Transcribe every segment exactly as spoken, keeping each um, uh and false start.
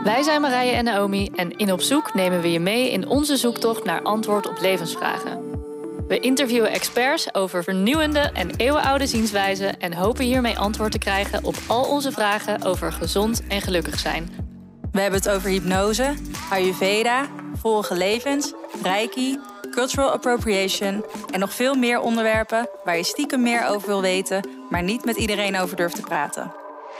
Wij zijn Marije en Naomi en in Op Zoek nemen we je mee in onze zoektocht naar antwoord op levensvragen. We interviewen experts over vernieuwende en eeuwenoude zienswijzen en hopen hiermee antwoord te krijgen op al onze vragen over gezond en gelukkig zijn. We hebben het over hypnose, Ayurveda, vorige levens, Reiki, cultural appropriation en nog veel meer onderwerpen waar je stiekem meer over wil weten, maar niet met iedereen over durft te praten.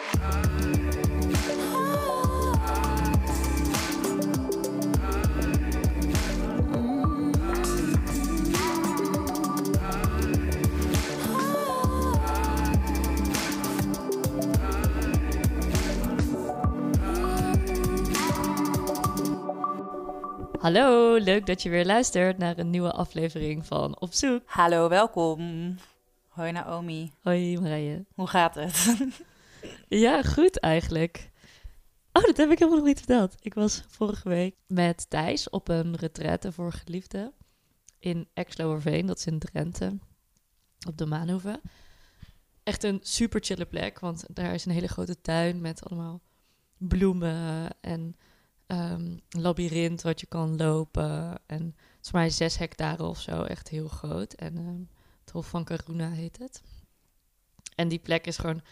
Hallo, leuk dat je weer luistert naar een nieuwe aflevering van Op Zoek. Hallo, welkom. Hoi Naomi. Hoi Marije. Hoe gaat het? Ja, goed eigenlijk. Oh, dat heb ik helemaal nog niet verteld. Ik was vorige week met Thijs op een retraite voor geliefden in Exloerveen, dat is in Drenthe, op de Maanhoeve. Echt een super chille plek, want daar is een hele grote tuin met allemaal bloemen en um, een labyrint wat je kan lopen. En het is maar zes hectare of zo, echt heel groot. En um, het Hof van Karuna heet het. En die plek is gewoon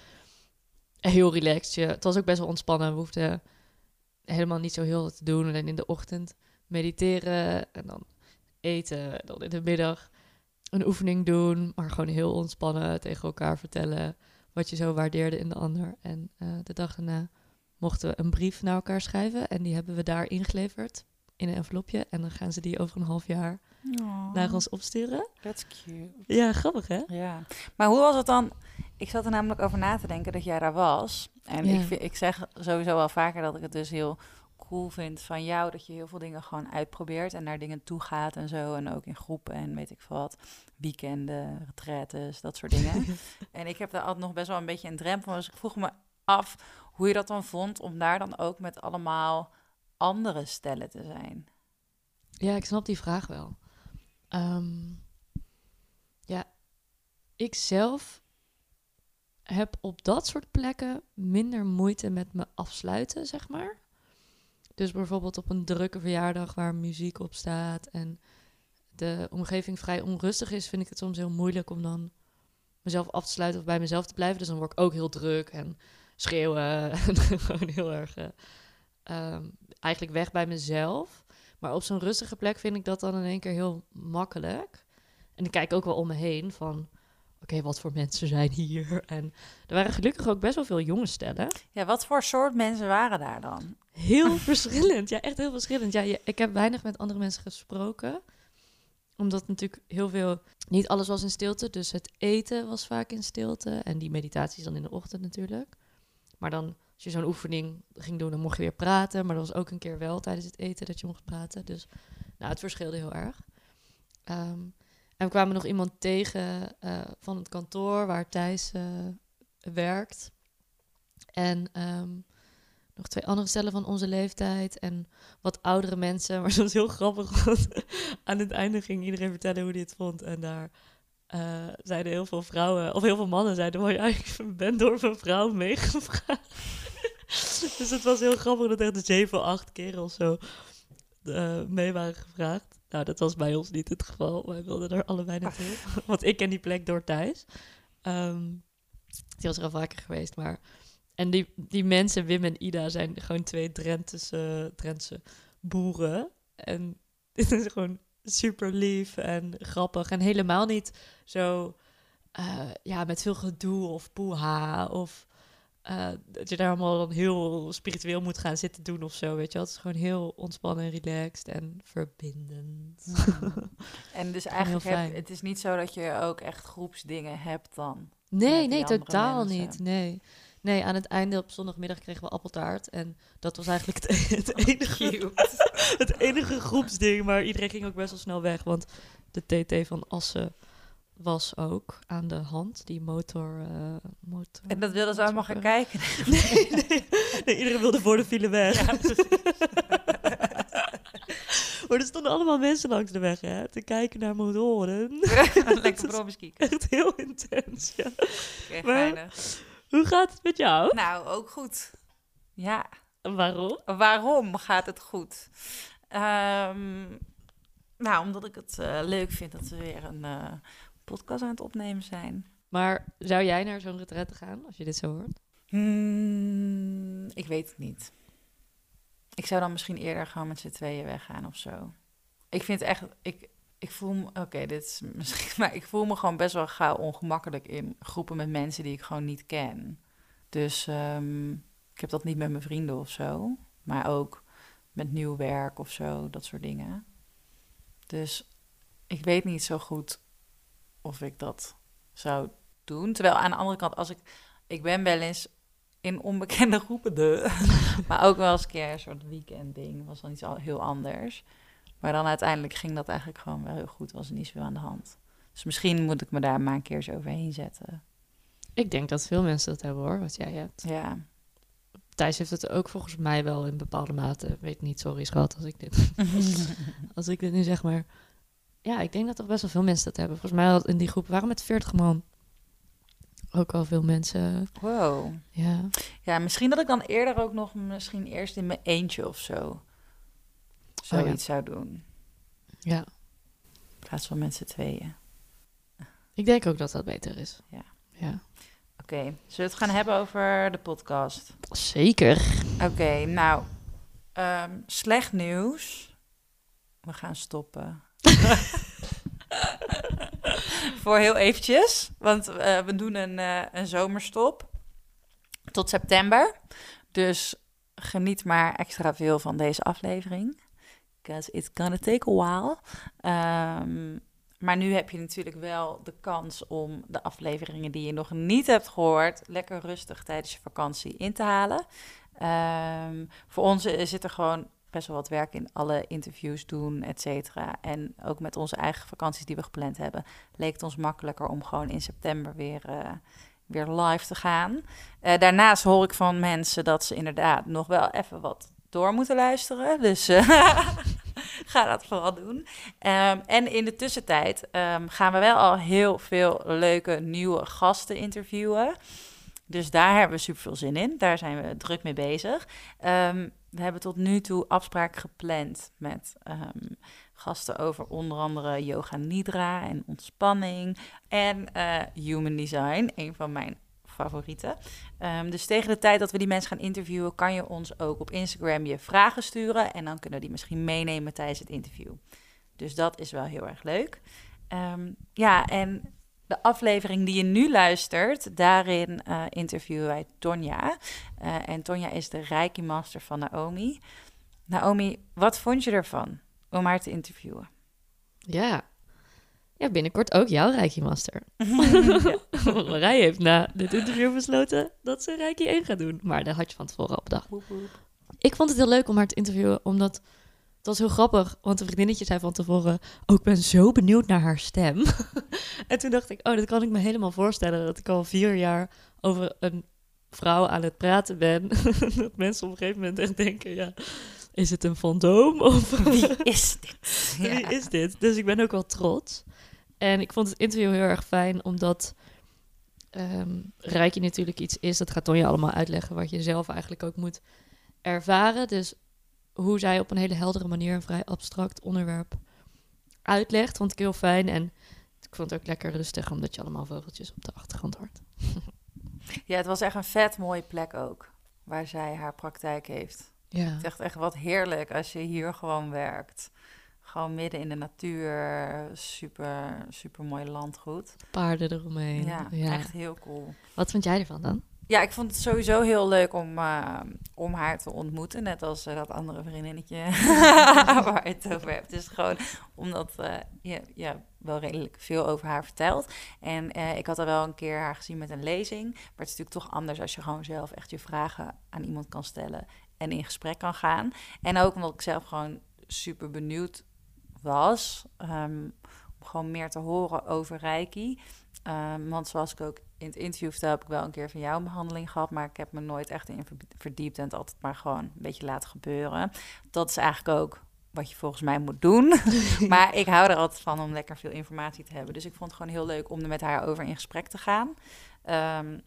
heel relaxed. Je, het was ook best wel ontspannen. We hoefden helemaal niet zo heel wat te doen. Alleen in de ochtend mediteren en dan eten. En dan in de middag een oefening doen. Maar gewoon heel ontspannen tegen elkaar vertellen wat je zo waardeerde in de ander. En uh, de dag daarna mochten we een brief naar elkaar schrijven. En die hebben we daar ingeleverd in een envelopje. En dan gaan ze die over een half jaar oh. naar ons opsturen. That's cute. Ja, grappig hè? Ja. Maar hoe was het dan? Ik zat er namelijk over na te denken dat jij daar was. En ja. ik, ik zeg sowieso wel vaker dat ik het dus heel cool vind van jou, dat je heel veel dingen gewoon uitprobeert en naar dingen toe gaat en zo. En ook in groepen en weet ik veel wat. Weekenden, retraites, dat soort dingen. En ik heb daar altijd nog best wel een beetje een drempel van. Dus ik vroeg me af hoe je dat dan vond om daar dan ook met allemaal andere stellen te zijn. Ja, ik snap die vraag wel. Um, ja, ik zelf heb op dat soort plekken minder moeite met me afsluiten, zeg maar. Dus bijvoorbeeld op een drukke verjaardag waar muziek op staat en de omgeving vrij onrustig is, vind ik het soms heel moeilijk om dan mezelf af te sluiten of bij mezelf te blijven. Dus dan word ik ook heel druk en schreeuwen en gewoon heel erg uh, um, eigenlijk weg bij mezelf. Maar op zo'n rustige plek vind ik dat dan in één keer heel makkelijk. En ik kijk ook wel om me heen van, oké, okay, wat voor mensen zijn hier? En er waren gelukkig ook best wel veel jonge stellen. Ja, wat voor soort mensen waren daar dan? Heel verschillend. Ja, echt heel verschillend. Ja, je, ik heb weinig met andere mensen gesproken. Omdat natuurlijk heel veel, niet alles was in stilte. Dus het eten was vaak in stilte. En die meditaties dan in de ochtend natuurlijk. Maar dan, als je zo'n oefening ging doen, dan mocht je weer praten. Maar dat was ook een keer wel tijdens het eten dat je mocht praten. Dus nou, het verschilde heel erg. Um, en we kwamen nog iemand tegen uh, van het kantoor waar Thijs uh, werkt. En um, nog twee andere stellen van onze leeftijd en wat oudere mensen. Maar dat was heel grappig, want aan het einde ging iedereen vertellen hoe hij het vond. En daar uh, zeiden heel veel vrouwen, of heel veel mannen zeiden, oh ja, ik ben door een vrouw meegevraagd. Dus het was heel grappig dat echt zeven, acht keer of zo uh, mee waren gevraagd. Nou, dat was bij ons niet het geval. Wij wilden er allebei naartoe. Want ik ken die plek door Thijs. Um, die was er al vaker geweest, maar en die, die mensen, Wim en Ida, zijn gewoon twee Drentse, Drentse boeren. En dit is gewoon super lief en grappig. En helemaal niet zo uh, ja, met veel gedoe of poeha. Of uh, dat je daar allemaal dan heel spiritueel moet gaan zitten doen of zo. Weet je wel? Het is gewoon heel ontspannen en relaxed en verbindend. Mm. En dus eigenlijk, heb, het is niet zo dat je ook echt groepsdingen hebt dan? Nee, nee, totaal mensen. niet. Nee. Nee, aan het einde op zondagmiddag kregen we appeltaart. En dat was eigenlijk het, het, enige, het enige groepsding. Maar iedereen ging ook best wel snel weg. Want de T T van Assen was ook aan de hand. Die motor... Uh, motor en dat wilden ze allemaal gaan kijken? Nee, nee, nee, iedereen wilde voor de file weg. Ja, maar er stonden allemaal mensen langs de weg, hè, te kijken naar motoren. Lekker brommers kijken. Echt heel intens, ja. Echt maar, weinig. Hoe gaat het met jou? Nou, ook goed. Ja, Waarom? Waarom gaat het goed? Um, nou, omdat ik het uh, leuk vind dat we weer een uh, podcast aan het opnemen zijn. Maar zou jij naar zo'n retraite gaan, als je dit zo hoort? Hmm, ik weet het niet. Ik zou dan misschien eerder gewoon met z'n tweeën weggaan of zo. Ik vind echt... Ik, ik voel me... Oké, okay, dit is misschien... Maar ik voel me gewoon best wel gauw ongemakkelijk in groepen met mensen die ik gewoon niet ken. Dus um, ik heb dat niet met mijn vrienden of zo. Maar ook met nieuw werk of zo, dat soort dingen. Dus ik weet niet zo goed of ik dat zou doen. Terwijl aan de andere kant, als ik... Ik ben wel eens in onbekende groepen, de, maar ook wel eens een keer een soort weekend ding. Was dan iets al heel anders. Maar dan uiteindelijk ging dat eigenlijk gewoon wel heel goed. Was er niet zoveel aan de hand. Dus misschien moet ik me daar maar een keer zo overheen zetten. Ik denk dat veel mensen dat hebben hoor, wat jij hebt. Ja. Thijs heeft het ook volgens mij wel in bepaalde mate. Weet niet, sorry schat, als ik dit, als ik dit nu zeg, maar ja, ik denk dat toch best wel veel mensen dat hebben. Volgens mij had in die groep waren met veertig man ook al veel mensen. Wow. Ja. Ja, misschien dat ik dan eerder ook nog misschien eerst in mijn eentje of zo zoiets oh, ja. zou doen. Ja. In plaats van met z'n tweeën. Ik denk ook dat dat beter is. Ja. Ja. Oké, okay. Zullen we het gaan hebben over de podcast? Zeker. Oké, okay, nou, um, slecht nieuws. We gaan stoppen. Voor heel eventjes, want uh, we doen een, uh, een zomerstop tot september. Dus geniet maar extra veel van deze aflevering. Because it's gonna take a while. Um, maar nu heb je natuurlijk wel de kans om de afleveringen die je nog niet hebt gehoord lekker rustig tijdens je vakantie in te halen. Um, voor ons zit er gewoon best wel wat werk in, alle interviews doen, et cetera. En ook met onze eigen vakanties die we gepland hebben, leek het ons makkelijker om gewoon in september weer, uh, weer live te gaan. Uh, daarnaast hoor ik van mensen dat ze inderdaad nog wel even wat door moeten luisteren. Dus uh, ga dat vooral doen. Um, en in de tussentijd um, gaan we wel al heel veel leuke nieuwe gasten interviewen. Dus daar hebben we super veel zin in. Daar zijn we druk mee bezig. Um, we hebben tot nu toe afspraken gepland met um, gasten over onder andere yoga nidra en ontspanning. En uh, human design, een van mijn favorieten. Um, dus tegen de tijd dat we die mensen gaan interviewen, kan je ons ook op Instagram je vragen sturen. En dan kunnen we die misschien meenemen tijdens het interview. Dus dat is wel heel erg leuk. Um, ja, en de aflevering die je nu luistert, daarin uh, interviewen wij Tonja. Uh, en Tonja is de Reiki Master van Naomi. Naomi, wat vond je ervan om haar te interviewen? Ja, ja binnenkort ook jouw Reiki Master. Ja. Marij heeft na dit interview besloten dat ze Reiki één gaat doen. Maar dat had je van tevoren al bedacht. Woep, woep. Ik vond het heel leuk om haar te interviewen, omdat het was heel grappig, want een vriendinnetje zei van tevoren, oh, ik ben zo benieuwd naar haar stem. En toen dacht ik, oh, dat kan ik me helemaal voorstellen, dat ik al vier jaar over een vrouw aan het praten ben. Dat mensen op een gegeven moment echt denken, ja, is het een fantoom? Of wie is dit? Ja. Wie is dit? Dus ik ben ook wel trots. En ik vond het interview heel erg fijn, omdat um, Reiki natuurlijk iets is, dat gaat Tonja allemaal uitleggen, wat je zelf eigenlijk ook moet ervaren. Dus hoe zij op een hele heldere manier een vrij abstract onderwerp uitlegt, vond ik heel fijn. En ik vond het ook lekker rustig, omdat je allemaal vogeltjes op de achtergrond hoort. Ja, het was echt een vet mooie plek ook, waar zij haar praktijk heeft. Ja. Het is echt, echt wat heerlijk als je hier gewoon werkt. Gewoon midden in de natuur, super, super mooi landgoed. Paarden eromheen. Ja, ja, echt heel cool. Wat vond jij ervan dan? Ja, ik vond het sowieso heel leuk om, uh, om haar te ontmoeten. Net als uh, dat andere vriendinnetje waar je het over hebt. Dus gewoon omdat uh, je ja, wel redelijk veel over haar vertelt. En uh, ik had al wel een keer haar gezien met een lezing. Maar het is natuurlijk toch anders als je gewoon zelf echt je vragen aan iemand kan stellen en in gesprek kan gaan. En ook omdat ik zelf gewoon super benieuwd was um, om gewoon meer te horen over Reiki. Um, want zoals ik ook in het interview vertel, heb ik wel een keer van jou een behandeling gehad, maar ik heb me nooit echt in verdiept en het altijd maar gewoon een beetje laten gebeuren. Dat is eigenlijk ook wat je volgens mij moet doen. Maar ik hou er altijd van om lekker veel informatie te hebben. Dus ik vond het gewoon heel leuk om er met haar over in gesprek te gaan. Um,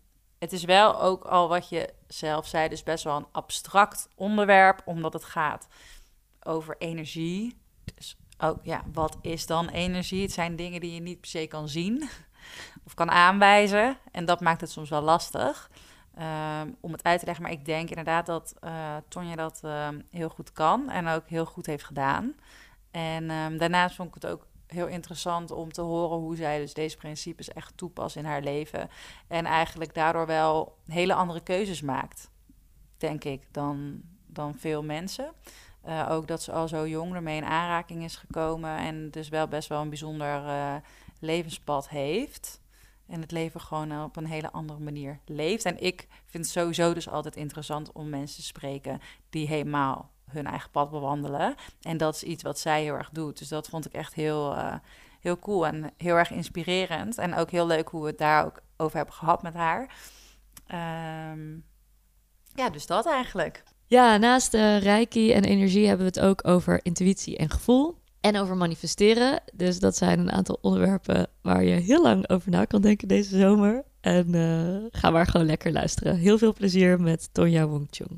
het is wel ook al wat je zelf zei, dus best wel een abstract onderwerp, omdat het gaat over energie. Dus ook, ja, wat is dan energie? Het zijn dingen die je niet per se kan zien of kan aanwijzen. En dat maakt het soms wel lastig um, om het uit te leggen. Maar ik denk inderdaad dat uh, Tonja dat uh, heel goed kan en ook heel goed heeft gedaan. En um, daarnaast vond ik het ook heel interessant om te horen hoe zij dus deze principes echt toepast in haar leven. En eigenlijk daardoor wel hele andere keuzes maakt, denk ik, dan, dan veel mensen. Uh, ook dat ze al zo jong ermee in aanraking is gekomen en dus wel best wel een bijzonder uh, levenspad heeft. En het leven gewoon op een hele andere manier leeft. En ik vind het sowieso dus altijd interessant om mensen te spreken die helemaal hun eigen pad bewandelen. En dat is iets wat zij heel erg doet. Dus dat vond ik echt heel, uh, heel cool en heel erg inspirerend. En ook heel leuk hoe we het daar ook over hebben gehad met haar. Um, ja, dus dat eigenlijk. Ja, naast uh, reiki en energie hebben we het ook over intuïtie en gevoel. En over manifesteren. Dus dat zijn een aantal onderwerpen waar je heel lang over na kan denken deze zomer. En uh, ga maar gewoon lekker luisteren. Heel veel plezier met Tonja Wongchung.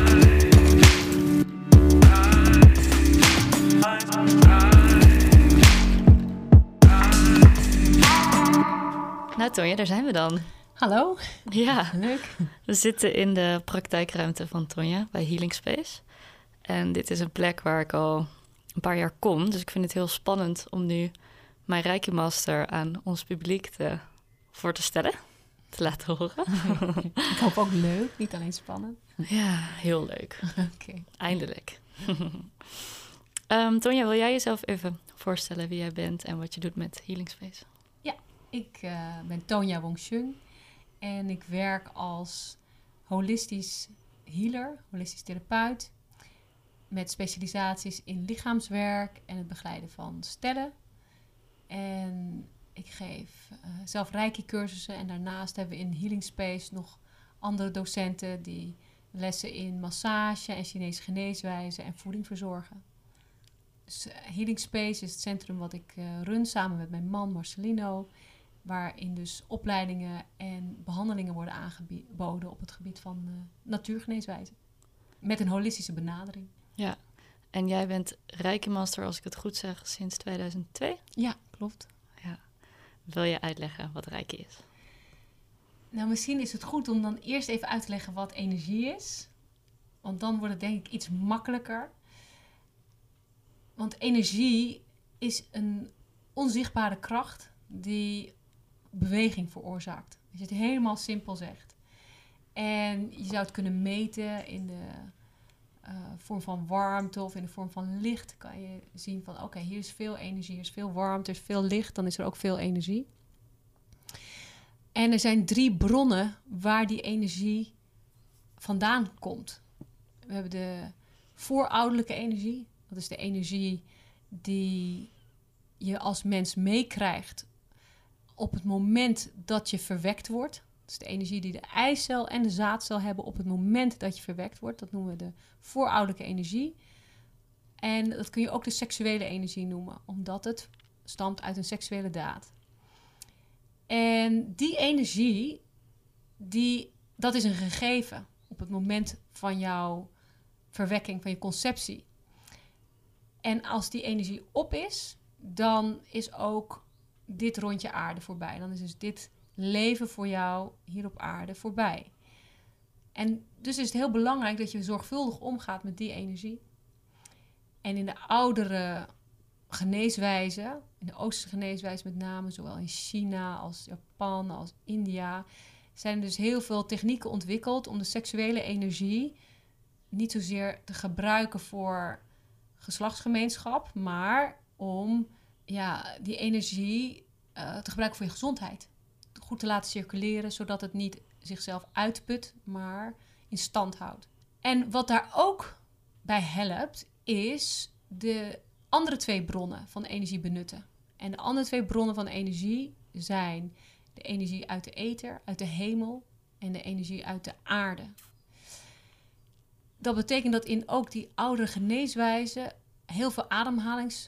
Nou Tonja, daar zijn we dan. Hallo. Ja, leuk. We zitten in de praktijkruimte van Tonja bij Healing Space. En dit is een plek waar ik al een paar jaar kom. Dus ik vind het heel spannend om nu mijn Reiki Master aan ons publiek te, voor te stellen. Te laten horen. Ik hoop ook leuk, niet alleen spannend. Ja, heel leuk. Oké. Okay. Eindelijk. um, Tonja, wil jij jezelf even voorstellen wie jij bent en wat je doet met Healing Space? Ja, ik uh, ben Tonja Wongchung en ik werk als holistisch healer, holistisch therapeut, met specialisaties in lichaamswerk en het begeleiden van stellen. En ik geef uh, zelf reiki-cursussen en daarnaast hebben we in Healing Space nog andere docenten die lessen in massage en Chinese geneeswijzen en voeding verzorgen. Dus uh, Healing Space is het centrum wat ik uh, run samen met mijn man Marcelino, waarin dus opleidingen en behandelingen worden aangeboden op het gebied van uh, natuurgeneeswijzen. Met een holistische benadering. Ja, en jij bent Reiki Master, als ik het goed zeg, sinds tweeduizend twee? Ja, klopt. Ja. Wil je uitleggen wat Reiki is? Nou, misschien is het goed om dan eerst even uit te leggen wat energie is. Want dan wordt het denk ik iets makkelijker. Want energie is een onzichtbare kracht die beweging veroorzaakt. Als je het helemaal simpel zegt. En je zou het kunnen meten in de uh, vorm van warmte of in de vorm van licht. Kan je zien van oké, okay, hier is veel energie, hier is veel warmte, er is veel licht, dan is er ook veel energie. En er zijn drie bronnen waar die energie vandaan komt. We hebben de voorouderlijke energie. Dat is de energie die je als mens meekrijgt op het moment dat je verwekt wordt. Dat is de energie die de eicel en de zaadcel hebben op het moment dat je verwekt wordt. Dat noemen we de voorouderlijke energie. En dat kun je ook de seksuele energie noemen, omdat het stamt uit een seksuele daad. En die energie, die, dat is een gegeven op het moment van jouw verwekking, van je conceptie. En als die energie op is, dan is ook dit rondje aarde voorbij. Dan is dus dit leven voor jou hier op aarde voorbij. En dus is het heel belangrijk dat je zorgvuldig omgaat met die energie. En in de oudere geneeswijzen, in de Oosterse geneeswijze met name, zowel in China als Japan als India, zijn er dus heel veel technieken ontwikkeld om de seksuele energie niet zozeer te gebruiken voor geslachtsgemeenschap, maar om ja, die energie uh, te gebruiken voor je gezondheid. Goed te laten circuleren, zodat het niet zichzelf uitput, maar in stand houdt. En wat daar ook bij helpt, is de andere twee bronnen van energie benutten. En de andere twee bronnen van energie zijn de energie uit de ether, uit de hemel, en de energie uit de aarde. Dat betekent dat in ook die oudere geneeswijzen heel veel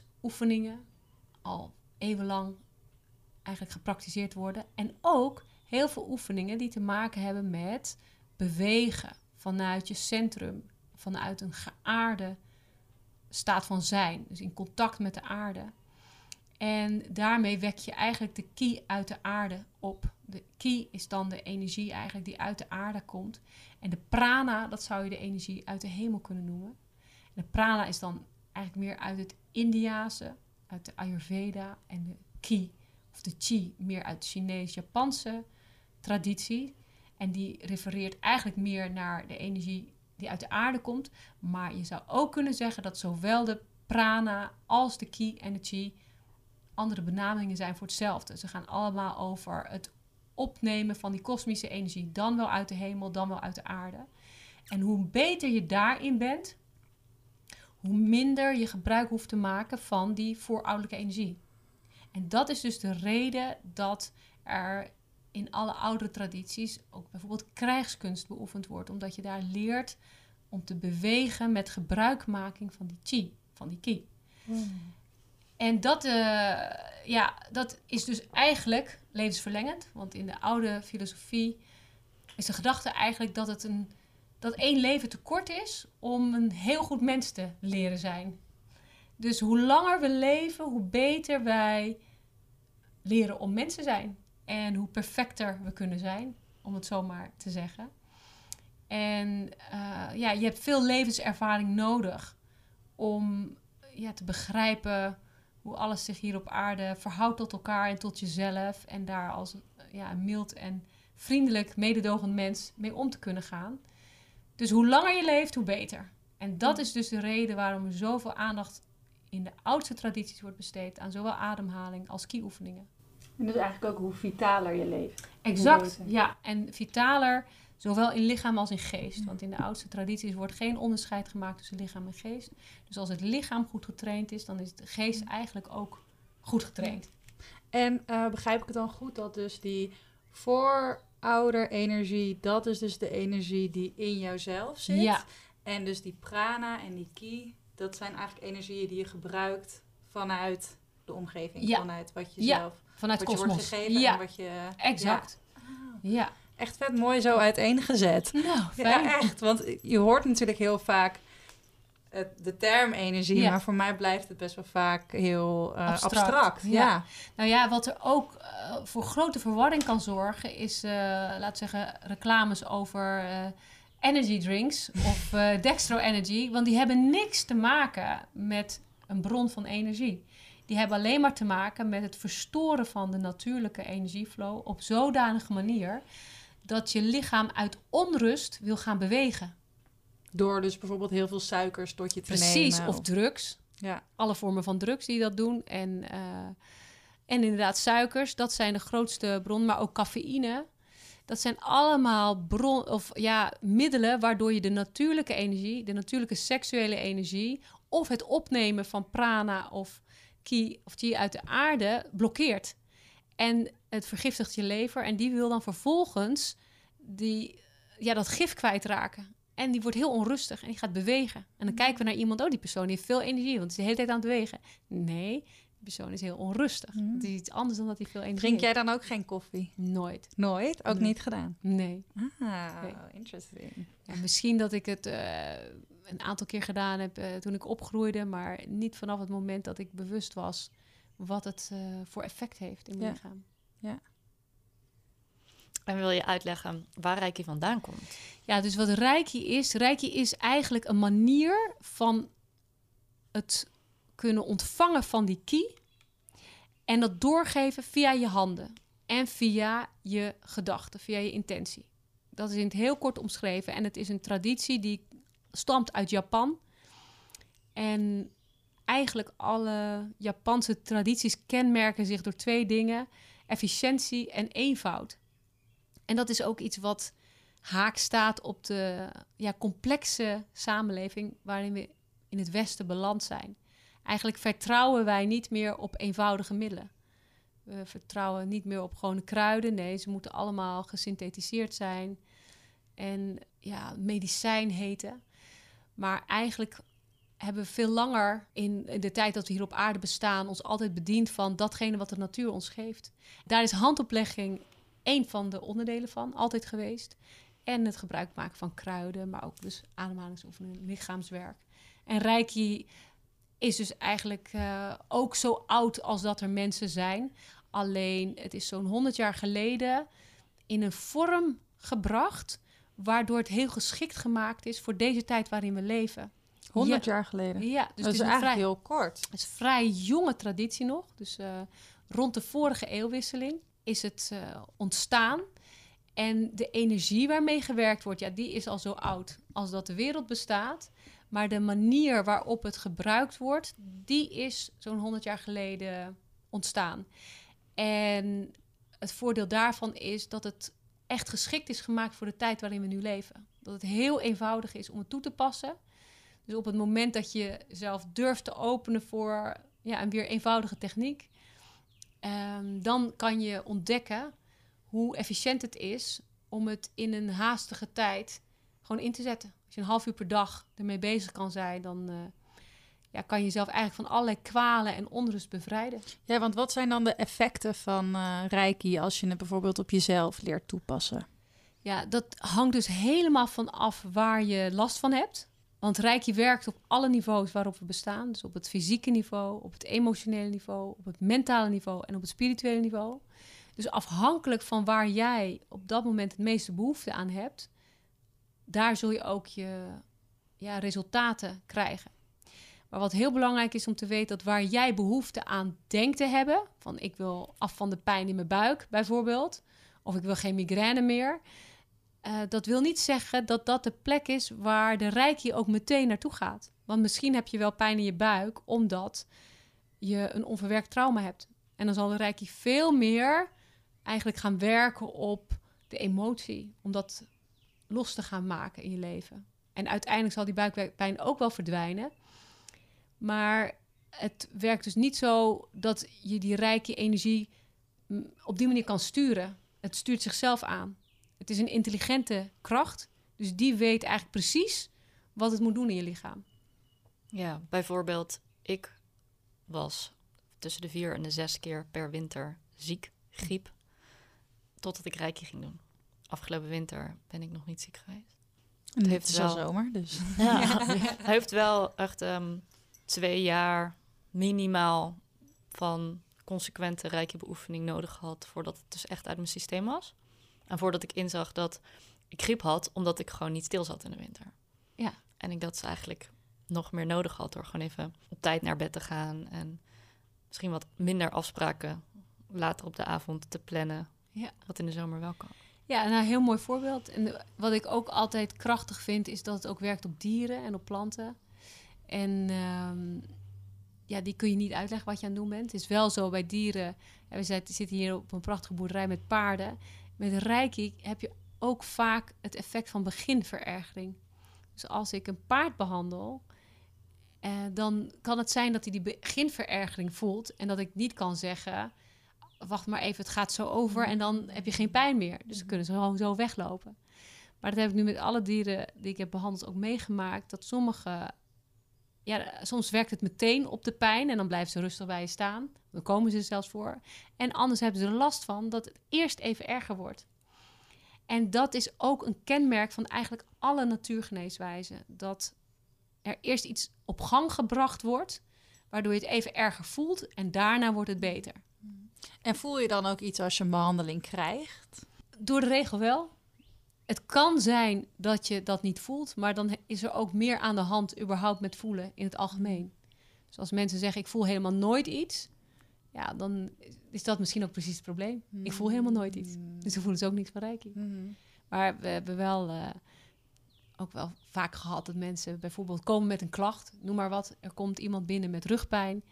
ademhalingsoefeningen al eeuwenlang eigenlijk gepraktiseerd worden. En ook heel veel oefeningen die te maken hebben met bewegen vanuit je centrum, vanuit een geaarde staat van zijn, dus in contact met de aarde. En daarmee wek je eigenlijk de ki uit de aarde op. De ki is dan de energie eigenlijk die uit de aarde komt. En de prana, dat zou je de energie uit de hemel kunnen noemen. En de prana is dan eigenlijk meer uit het Indiase, uit de Ayurveda. En de ki, of de chi, meer uit de Chinees-Japanse traditie. En die refereert eigenlijk meer naar de energie die uit de aarde komt. Maar je zou ook kunnen zeggen dat zowel de prana als de ki en de chi andere benamingen zijn voor hetzelfde. Ze gaan allemaal over het opnemen van die kosmische energie. Dan wel uit de hemel, dan wel uit de aarde. En hoe beter je daarin bent, hoe minder je gebruik hoeft te maken van die voorouderlijke energie. En dat is dus de reden dat er in alle oudere tradities ook bijvoorbeeld krijgskunst beoefend wordt. Omdat je daar leert om te bewegen met gebruikmaking van die chi, van die ki. Hmm. En dat, uh, ja, dat is dus eigenlijk levensverlengend. Want in de oude filosofie is de gedachte eigenlijk dat, het een, dat één leven te kort is om een heel goed mens te leren zijn. Dus hoe langer we leven, hoe beter wij leren om mens te zijn. En hoe perfecter we kunnen zijn, om het zo maar te zeggen. En uh, ja, je hebt veel levenservaring nodig om ja, te begrijpen hoe alles zich hier op aarde verhoudt tot elkaar en tot jezelf. En daar als ja, een mild en vriendelijk, mededogend mens mee om te kunnen gaan. Dus hoe langer je leeft, hoe beter. En dat is dus de reden waarom er zoveel aandacht in de oudste tradities wordt besteed aan zowel ademhaling als ki-oefeningen. En dus eigenlijk ook hoe vitaler je leeft. Exact, ja. En vitaler, zowel in lichaam als in geest. Want in de oudste tradities wordt geen onderscheid gemaakt tussen lichaam en geest. Dus als het lichaam goed getraind is, dan is de geest eigenlijk ook goed getraind. En uh, begrijp ik het dan goed dat dus die voorouder-energie, dat is dus de energie die in jouzelf zit. Ja. En dus die prana en die ki, dat zijn eigenlijk energieën die je gebruikt vanuit de omgeving. Ja. Vanuit wat je Ja. zelf Vanuit wat je kosmos. wordt gegeven Ja. en wat je... Exact. Ja. Ja. ja. Echt vet mooi zo uiteengezet. Nou, fijn. Ja, echt. Want je hoort natuurlijk heel vaak het, de term energie, Ja. maar voor mij blijft het best wel vaak heel uh, Abstract. abstract. Ja. Ja. Nou ja, wat er ook uh, voor grote verwarring kan zorgen is, uh, laten we zeggen, reclames over uh, energy drinks of uh, Dextro Energy. Want die hebben niks te maken met een bron van energie. Die hebben alleen maar te maken met het verstoren van de natuurlijke energieflow op zodanige manier dat je lichaam uit onrust wil gaan bewegen. Door dus bijvoorbeeld heel veel suikers tot je te Precies, nemen. Precies, of drugs. Ja. Alle vormen van drugs die dat doen. En, uh, en inderdaad suikers, dat zijn de grootste bron. Maar ook cafeïne. Dat zijn allemaal bron, of, ja, middelen waardoor je de natuurlijke energie, de natuurlijke seksuele energie, of het opnemen van prana of ki of chi uit de aarde blokkeert. En het vergiftigt je lever. En die wil dan vervolgens die, ja, dat gif kwijtraken. En die wordt heel onrustig en die gaat bewegen. En dan kijken we naar iemand, oh, die persoon heeft veel energie, want die is de hele tijd aan het bewegen. Nee, die persoon is heel onrustig. Mm. Het is iets anders dan dat hij veel energie Drink heeft. jij dan ook geen koffie? Nooit. Nooit? Ook Nee. niet gedaan? Nee. Ah, Nee. interesting. Ja, misschien dat ik het uh, een aantal keer gedaan heb uh, toen ik opgroeide, maar niet vanaf het moment dat ik bewust was wat het uh, voor effect heeft in mijn Ja. lichaam. Ja. En wil je uitleggen waar Reiki vandaan komt? Ja, dus wat Reiki is, Reiki is eigenlijk een manier van het kunnen ontvangen van die ki en dat doorgeven via je handen en via je gedachten, via je intentie. Dat is in het heel kort omschreven en het is een traditie die stamt uit Japan. En eigenlijk alle Japanse tradities kenmerken zich door twee dingen: efficiëntie en eenvoud. En dat is ook iets wat haak staat op de ja, complexe samenleving waarin we in het Westen beland zijn. Eigenlijk vertrouwen wij niet meer op eenvoudige middelen. We vertrouwen niet meer op gewone kruiden. Nee, ze moeten allemaal gesynthetiseerd zijn en ja, medicijn heten. Maar eigenlijk hebben we veel langer in de tijd dat we hier op aarde bestaan ons altijd bediend van datgene wat de natuur ons geeft. Daar is handoplegging één van de onderdelen van, altijd geweest. En het gebruik maken van kruiden, maar ook dus ademhalingsoefeningen, lichaamswerk. En Reiki is dus eigenlijk uh, ook zo oud als dat er mensen zijn. Alleen het is zo'n honderd jaar geleden in een vorm gebracht, waardoor het heel geschikt gemaakt is voor deze tijd waarin we leven. honderd Ja. jaar geleden? Ja, dus dat het is is eigenlijk vrij, heel kort. het is een vrij jonge traditie nog. Dus uh, rond de vorige eeuwwisseling is het uh, ontstaan. En de energie waarmee gewerkt wordt, ja, die is al zo oud als dat de wereld bestaat. Maar de manier waarop het gebruikt wordt, die is zo'n honderd jaar geleden ontstaan. En het voordeel daarvan is dat het echt geschikt is gemaakt voor de tijd waarin we nu leven. Dat het heel eenvoudig is om het toe te passen. Dus op het moment dat je zelf durft te openen voor ja, een weer eenvoudige techniek, um, dan kan je ontdekken hoe efficiënt het is om het in een haastige tijd gewoon in te zetten. Als je een half uur per dag ermee bezig kan zijn, dan uh, ja, kan je jezelf eigenlijk van allerlei kwalen en onrust bevrijden. Ja, want wat zijn dan de effecten van uh, Reiki als je het bijvoorbeeld op jezelf leert toepassen? Ja, dat hangt dus helemaal van af waar je last van hebt. Want Reiki werkt op alle niveaus waarop we bestaan. Dus op het fysieke niveau, op het emotionele niveau, op het mentale niveau en op het spirituele niveau. Dus afhankelijk van waar jij op dat moment het meeste behoefte aan hebt, daar zul je ook je ja, resultaten krijgen. Maar wat heel belangrijk is om te weten, dat waar jij behoefte aan denkt te hebben, van ik wil af van de pijn in mijn buik bijvoorbeeld, of ik wil geen migraine meer, uh, dat wil niet zeggen dat dat de plek is waar de Reiki ook meteen naartoe gaat. Want misschien heb je wel pijn in je buik omdat je een onverwerkt trauma hebt. En dan zal de Reiki veel meer eigenlijk gaan werken op de emotie, om dat los te gaan maken in je leven. En uiteindelijk zal die buikpijn ook wel verdwijnen. Maar het werkt dus niet zo dat je die rijke energie op die manier kan sturen. Het stuurt zichzelf aan. Het is een intelligente kracht, dus die weet eigenlijk precies wat het moet doen in je lichaam. Ja, bijvoorbeeld, ik was tussen de vier en de zes keer per winter ziek, griep, totdat ik Reiki ging doen. Afgelopen winter ben ik nog niet ziek geweest. Het heeft het wel zomer, dus. Ja, ja. Hij heeft wel echt um, twee jaar minimaal van consequente Reiki-beoefening nodig gehad voordat het dus echt uit mijn systeem was. En voordat ik inzag dat ik griep had, omdat ik gewoon niet stil zat in de winter. Ja. En ik dat ze eigenlijk nog meer nodig had door gewoon even op tijd naar bed te gaan en misschien wat minder afspraken later op de avond te plannen. Ja. Wat in de zomer wel kan. Ja, nou, een heel mooi voorbeeld. En wat ik ook altijd krachtig vind, is dat het ook werkt op dieren en op planten. En um, ja, die kun je niet uitleggen wat je aan het doen bent. Het is wel zo bij dieren. Ja, we zitten hier op een prachtige boerderij met paarden. Met Reiki heb je ook vaak het effect van beginverergering. Dus als ik een paard behandel, eh, dan kan het zijn dat hij die beginverergering voelt en dat ik niet kan zeggen, wacht maar even, het gaat zo over en dan heb je geen pijn meer. Dus dan kunnen ze gewoon zo weglopen. Maar dat heb ik nu met alle dieren die ik heb behandeld ook meegemaakt, dat sommige, ja, soms werkt het meteen op de pijn en dan blijven ze rustig bij je staan. Dan komen ze er zelfs voor. En anders hebben ze er last van dat het eerst even erger wordt. En dat is ook een kenmerk van eigenlijk alle natuurgeneeswijzen. Dat er eerst iets op gang gebracht wordt, waardoor je het even erger voelt en daarna wordt het beter. En voel je dan ook iets als je een behandeling krijgt? Door de regel wel. Het kan zijn dat je dat niet voelt, maar dan is er ook meer aan de hand überhaupt met voelen in het algemeen. Dus als mensen zeggen, ik voel helemaal nooit iets, ja, dan is dat misschien ook precies het probleem. Mm. Ik voel helemaal nooit iets. Dus ze voelen dus ook niks van Reiki. Mm. Maar we hebben wel uh, ook wel vaak gehad dat mensen bijvoorbeeld komen met een klacht. Noem maar wat, er komt iemand binnen met rugpijn.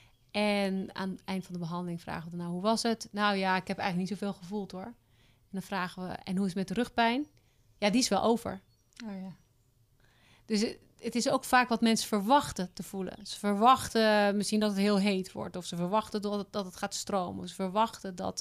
En aan het eind van de behandeling vragen we, nou, hoe was het? Nou ja, ik heb eigenlijk niet zoveel gevoeld hoor. En dan vragen we, en hoe is het met de rugpijn? Ja, die is wel over. Oh ja. Dus het, het is ook vaak wat mensen verwachten te voelen. Ze verwachten misschien dat het heel heet wordt. Of ze verwachten dat het, dat het gaat stromen. Of ze verwachten dat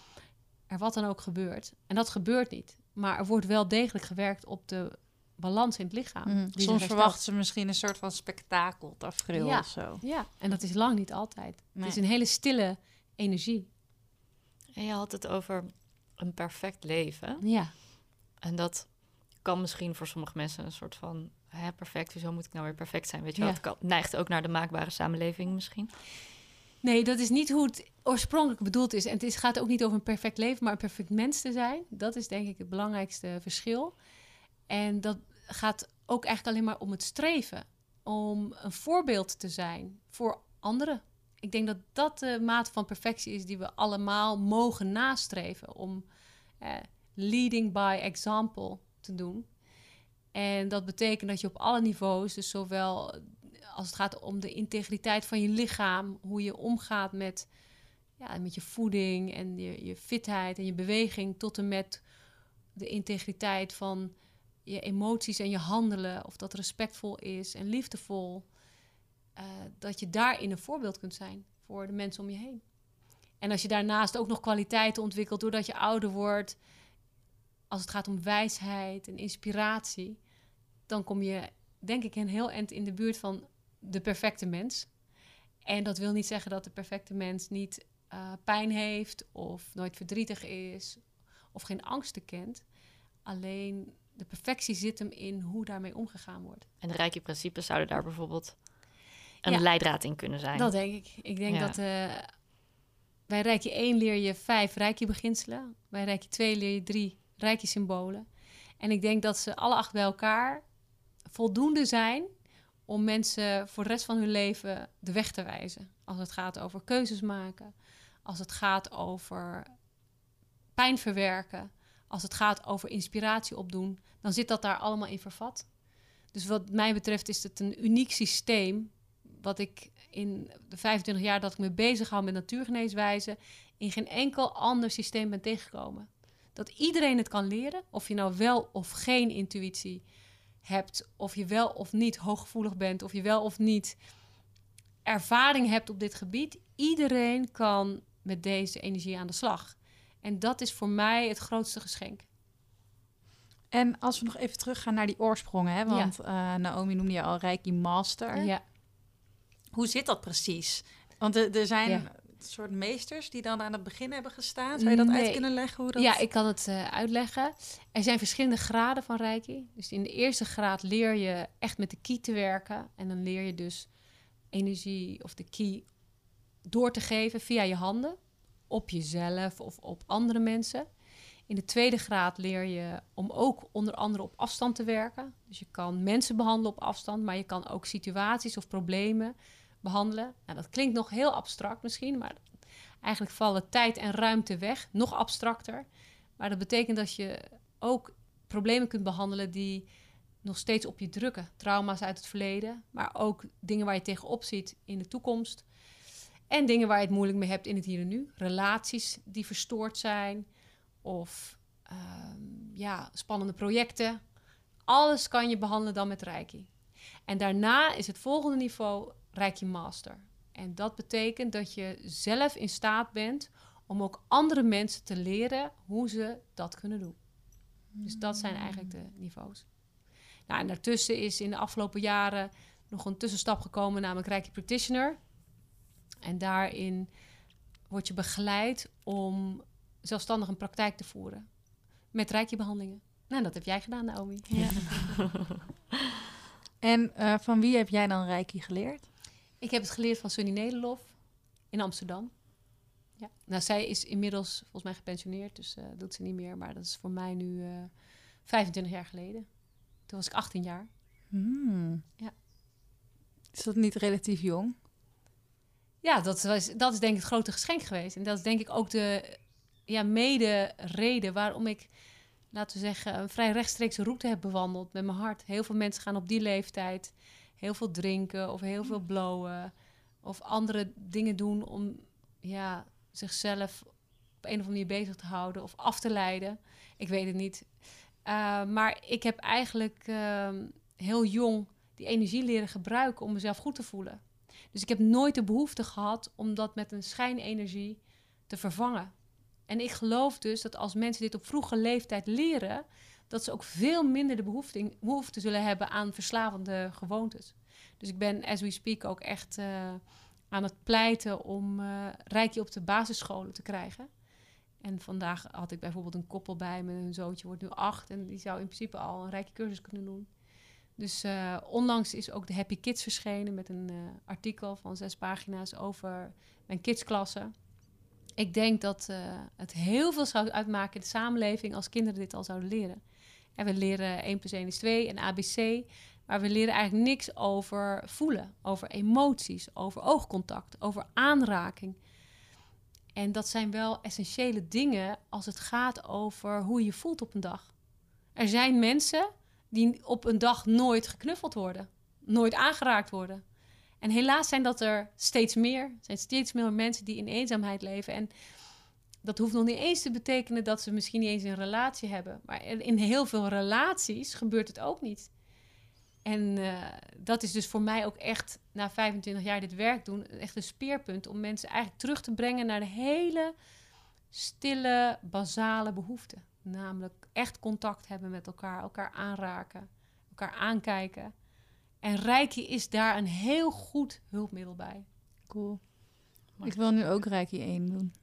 er wat dan ook gebeurt. En dat gebeurt niet. Maar er wordt wel degelijk gewerkt op de balans in het lichaam. Mm, soms verwachten ze misschien een soort van spektakeltafereel ja, of zo. Ja, en dat is lang niet altijd. Nee. Het is een hele stille energie. En je had het over een perfect leven. Ja. En dat kan misschien voor sommige mensen een soort van... Hè, perfect, hoezo moet ik nou weer perfect zijn? Weet je wel, Ja. het kan, neigt ook naar de maakbare samenleving misschien. Nee, dat is niet hoe het oorspronkelijk bedoeld is. En het is, gaat ook niet over een perfect leven, maar een perfect mens te zijn. Dat is denk ik het belangrijkste verschil. En dat gaat ook eigenlijk alleen maar om het streven. Om een voorbeeld te zijn voor anderen. Ik denk dat dat de mate van perfectie is die we allemaal mogen nastreven. Om eh, leading by example te doen. En dat betekent dat je op alle niveaus, dus zowel als het gaat om de integriteit van je lichaam, hoe je omgaat met, ja, met je voeding en je, je fitheid en je beweging, tot en met de integriteit van je emoties en je handelen, of dat respectvol is en liefdevol, uh, dat je daarin een voorbeeld kunt zijn voor de mensen om je heen. En als je daarnaast ook nog kwaliteiten ontwikkelt doordat je ouder wordt, als het gaat om wijsheid en inspiratie, dan kom je, denk ik, een heel eind in de buurt van de perfecte mens. En dat wil niet zeggen dat de perfecte mens niet uh, pijn heeft of nooit verdrietig is of geen angsten kent. Alleen de perfectie zit hem in hoe daarmee omgegaan wordt. En de rijke principes zouden daar bijvoorbeeld een Ja, leidraad in kunnen zijn. Dat denk ik. Ik denk Ja. dat uh, bij Rijkje één leer je vijf Rijkje beginselen. Bij Rijkje twee leer je drie Rijkje symbolen. En ik denk dat ze alle acht bij elkaar voldoende zijn om mensen voor de rest van hun leven de weg te wijzen. Als het gaat over keuzes maken, als het gaat over pijn verwerken, als het gaat over inspiratie opdoen, dan zit dat daar allemaal in vervat. Dus wat mij betreft is het een uniek systeem, wat ik in de vijfentwintig jaar dat ik me bezig hou met natuurgeneeswijze in geen enkel ander systeem ben tegengekomen. Dat iedereen het kan leren, of je nou wel of geen intuïtie hebt, of je wel of niet hooggevoelig bent, of je wel of niet ervaring hebt op dit gebied. Iedereen kan met deze energie aan de slag. En dat is voor mij het grootste geschenk. En als we nog even teruggaan naar die oorsprongen, hè? Want ja. uh, Naomi noemde je al Reiki Master. Ja. Hoe zit dat precies? Want er, er zijn ja. soort meesters die dan aan het begin hebben gestaan. Zou je dat nee. uit kunnen leggen? Hoe dat... Ja, ik kan het uh, uitleggen. Er zijn verschillende graden van Reiki. Dus in de eerste graad leer je echt met de ki te werken. En dan leer je dus energie of de ki door te geven via je handen. Op jezelf of op andere mensen. In de tweede graad leer je om ook onder andere op afstand te werken. Dus je kan mensen behandelen op afstand, maar je kan ook situaties of problemen behandelen. Nou, dat klinkt nog heel abstract misschien, maar eigenlijk vallen tijd en ruimte weg. Nog abstracter. Maar dat betekent dat je ook problemen kunt behandelen die nog steeds op je drukken. Trauma's uit het verleden, maar ook dingen waar je tegenop ziet in de toekomst. En dingen waar je het moeilijk mee hebt in het hier en nu. Relaties die verstoord zijn. Of um, ja, spannende projecten. Alles kan je behandelen dan met Reiki. En daarna is het volgende niveau Reiki Master. En dat betekent dat je zelf in staat bent om ook andere mensen te leren hoe ze dat kunnen doen. Dus dat zijn eigenlijk de niveaus. Nou, en daartussen is in de afgelopen jaren nog een tussenstap gekomen, namelijk Reiki Practitioner. En daarin word je begeleid om zelfstandig een praktijk te voeren. Met Reiki-behandelingen. Nou, dat heb jij gedaan, Naomi. Ja. En uh, van wie heb jij dan Reiki geleerd? Ik heb het geleerd van Sunny Nederlof in Amsterdam. Ja. Nou, zij is inmiddels volgens mij gepensioneerd, dus uh, doet ze niet meer. Maar dat is voor mij nu uh, vijfentwintig jaar geleden. Toen was ik achttien jaar. Hmm. Ja. Is dat niet relatief jong? Ja, dat, was, dat is denk ik het grote geschenk geweest. En dat is denk ik ook de ja, mede reden waarom ik, laten we zeggen, een vrij rechtstreekse route heb bewandeld met mijn hart. Heel veel mensen gaan op die leeftijd heel veel drinken of heel veel blowen of andere dingen doen om ja, zichzelf op een of andere manier bezig te houden of af te leiden. Ik weet het niet. Uh, maar ik heb eigenlijk uh, heel jong die energie leren gebruiken om mezelf goed te voelen. Dus ik heb nooit de behoefte gehad om dat met een schijnenergie te vervangen. En ik geloof dus dat als mensen dit op vroege leeftijd leren, dat ze ook veel minder de behoefte, behoefte zullen hebben aan verslavende gewoontes. Dus ik ben, as we speak, ook echt uh, aan het pleiten om uh, Reiki op de basisscholen te krijgen. En vandaag had ik bijvoorbeeld een koppel bij me. Hun zoontje wordt nu acht. En die zou in principe al een rijke cursus kunnen doen. Dus uh, onlangs is ook de Happy Kids verschenen met een uh, artikel van zes pagina's over mijn kidsklasse. Ik denk dat uh, het heel veel zou uitmaken in de samenleving als kinderen dit al zouden leren. En we leren één plus één is twee en A B C. Maar we leren eigenlijk niks over voelen, over emoties, over oogcontact, over aanraking. En dat zijn wel essentiële dingen als het gaat over hoe je je voelt op een dag. Er zijn mensen die op een dag nooit geknuffeld worden, nooit aangeraakt worden. En helaas zijn dat er steeds meer. Er zijn steeds meer mensen die in eenzaamheid leven. En dat hoeft nog niet eens te betekenen dat ze misschien niet eens een relatie hebben. Maar in heel veel relaties gebeurt het ook niet. En uh, dat is dus voor mij ook echt, na vijfentwintig jaar dit werk doen, echt een speerpunt om mensen eigenlijk terug te brengen naar de hele stille, basale behoeften. Namelijk echt contact hebben met elkaar, elkaar aanraken, elkaar aankijken. En Reiki is daar een heel goed hulpmiddel bij. Cool. Ik wil nu ook Reiki één doen.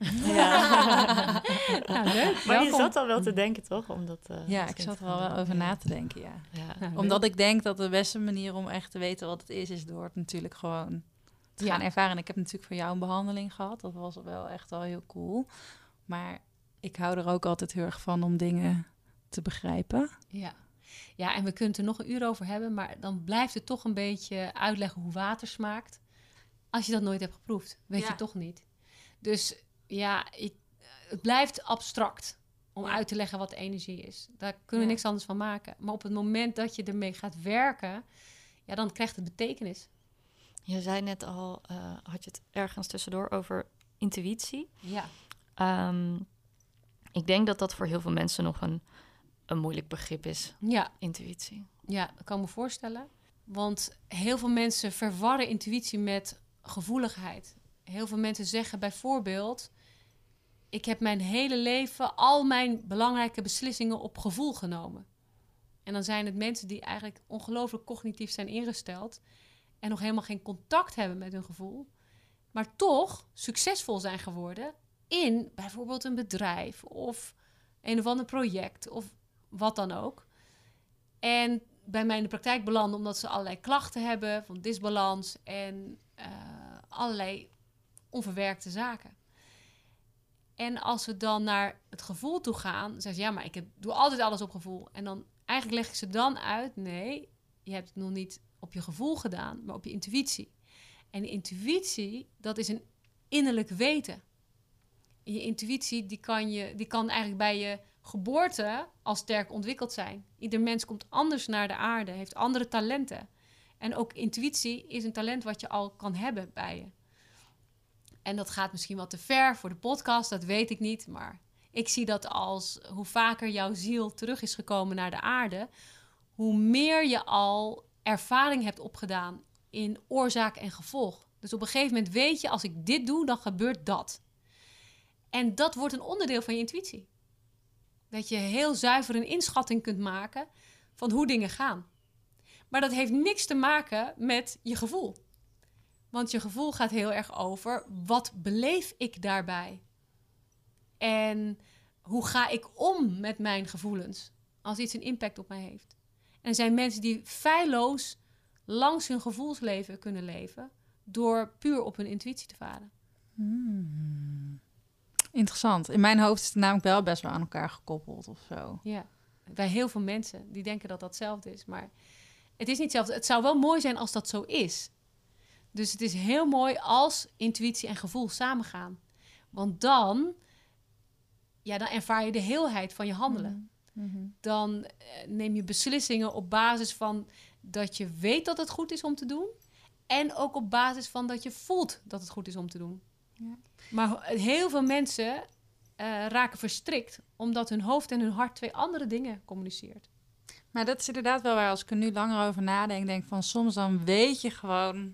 Ja. Nou, leuk. Maar je Welkom. zat al wel te denken, toch? Omdat, uh, Ja, ik zat er al wel over na te denken, ja. Ja. Nou, Omdat ik denk dat de beste manier om echt te weten wat het is, is door het natuurlijk gewoon te Ja. gaan ervaren. En ik heb natuurlijk voor jou een behandeling gehad. Dat was wel echt wel heel cool. Maar ik hou er ook altijd heel erg van om dingen te begrijpen. Ja. ja, en we kunnen het er nog een uur over hebben, maar dan blijft het toch een beetje uitleggen hoe water smaakt. Als je dat nooit hebt geproefd, weet Ja. je toch niet. Dus ja, ik, het blijft abstract om Ja. uit te leggen wat energie is. Daar kunnen we Ja. niks anders van maken. Maar op het moment dat je ermee gaat werken, ja, dan krijgt het betekenis. Je zei net al, uh, had je het ergens tussendoor over intuïtie. Ja. Um, ik denk dat dat voor heel veel mensen nog een, een moeilijk begrip is, Ja. intuïtie. Ja, dat kan ik me voorstellen. Want heel veel mensen verwarren intuïtie met gevoeligheid. Heel veel mensen zeggen bijvoorbeeld, ik heb mijn hele leven al mijn belangrijke beslissingen op gevoel genomen. En dan zijn het mensen die eigenlijk ongelooflijk cognitief zijn ingesteld en nog helemaal geen contact hebben met hun gevoel, maar toch succesvol zijn geworden in bijvoorbeeld een bedrijf of een of ander project of wat dan ook. En bij mij in de praktijk belanden omdat ze allerlei klachten hebben van disbalans en uh, allerlei onverwerkte zaken. En als we dan naar het gevoel toe gaan, zeggen ze ja, maar ik heb, doe altijd alles op gevoel. En dan eigenlijk leg ik ze dan uit, nee, je hebt het nog niet op je gevoel gedaan, maar op je intuïtie. En die intuïtie, dat is een innerlijk weten. En je intuïtie, die kan, je, die kan eigenlijk bij je geboorte al sterk ontwikkeld zijn. Ieder mens komt anders naar de aarde, heeft andere talenten. En ook intuïtie is een talent wat je al kan hebben bij je. En dat gaat misschien wat te ver voor de podcast, dat weet ik niet. Maar ik zie dat als hoe vaker jouw ziel terug is gekomen naar de aarde, hoe meer je al ervaring hebt opgedaan in oorzaak en gevolg. Dus op een gegeven moment weet je, als ik dit doe, dan gebeurt dat. En dat wordt een onderdeel van je intuïtie. Dat je heel zuiver een inschatting kunt maken van hoe dingen gaan. Maar dat heeft niks te maken met je gevoel. Want je gevoel gaat heel erg over, wat beleef ik daarbij? En hoe ga ik om met mijn gevoelens als iets een impact op mij heeft? En er zijn mensen die feilloos langs hun gevoelsleven kunnen leven door puur op hun intuïtie te varen. Hmm. Interessant. In mijn hoofd is het namelijk wel best wel aan elkaar gekoppeld of zo. Ja, bij heel veel mensen die denken dat dat hetzelfde is. Maar het is niet hetzelfde. Het zou wel mooi zijn als dat zo is. Dus het is heel mooi als intuïtie en gevoel samengaan. Want dan, ja, dan ervaar je de heelheid van je handelen. Mm-hmm. Dan eh, neem je beslissingen op basis van dat je weet dat het goed is om te doen. En ook op basis van dat je voelt dat het goed is om te doen. Ja. Maar heel veel mensen uh, raken verstrikt omdat hun hoofd en hun hart twee andere dingen communiceert. Maar dat is inderdaad wel waar, als ik er nu langer over nadenk, denk van soms dan weet je gewoon,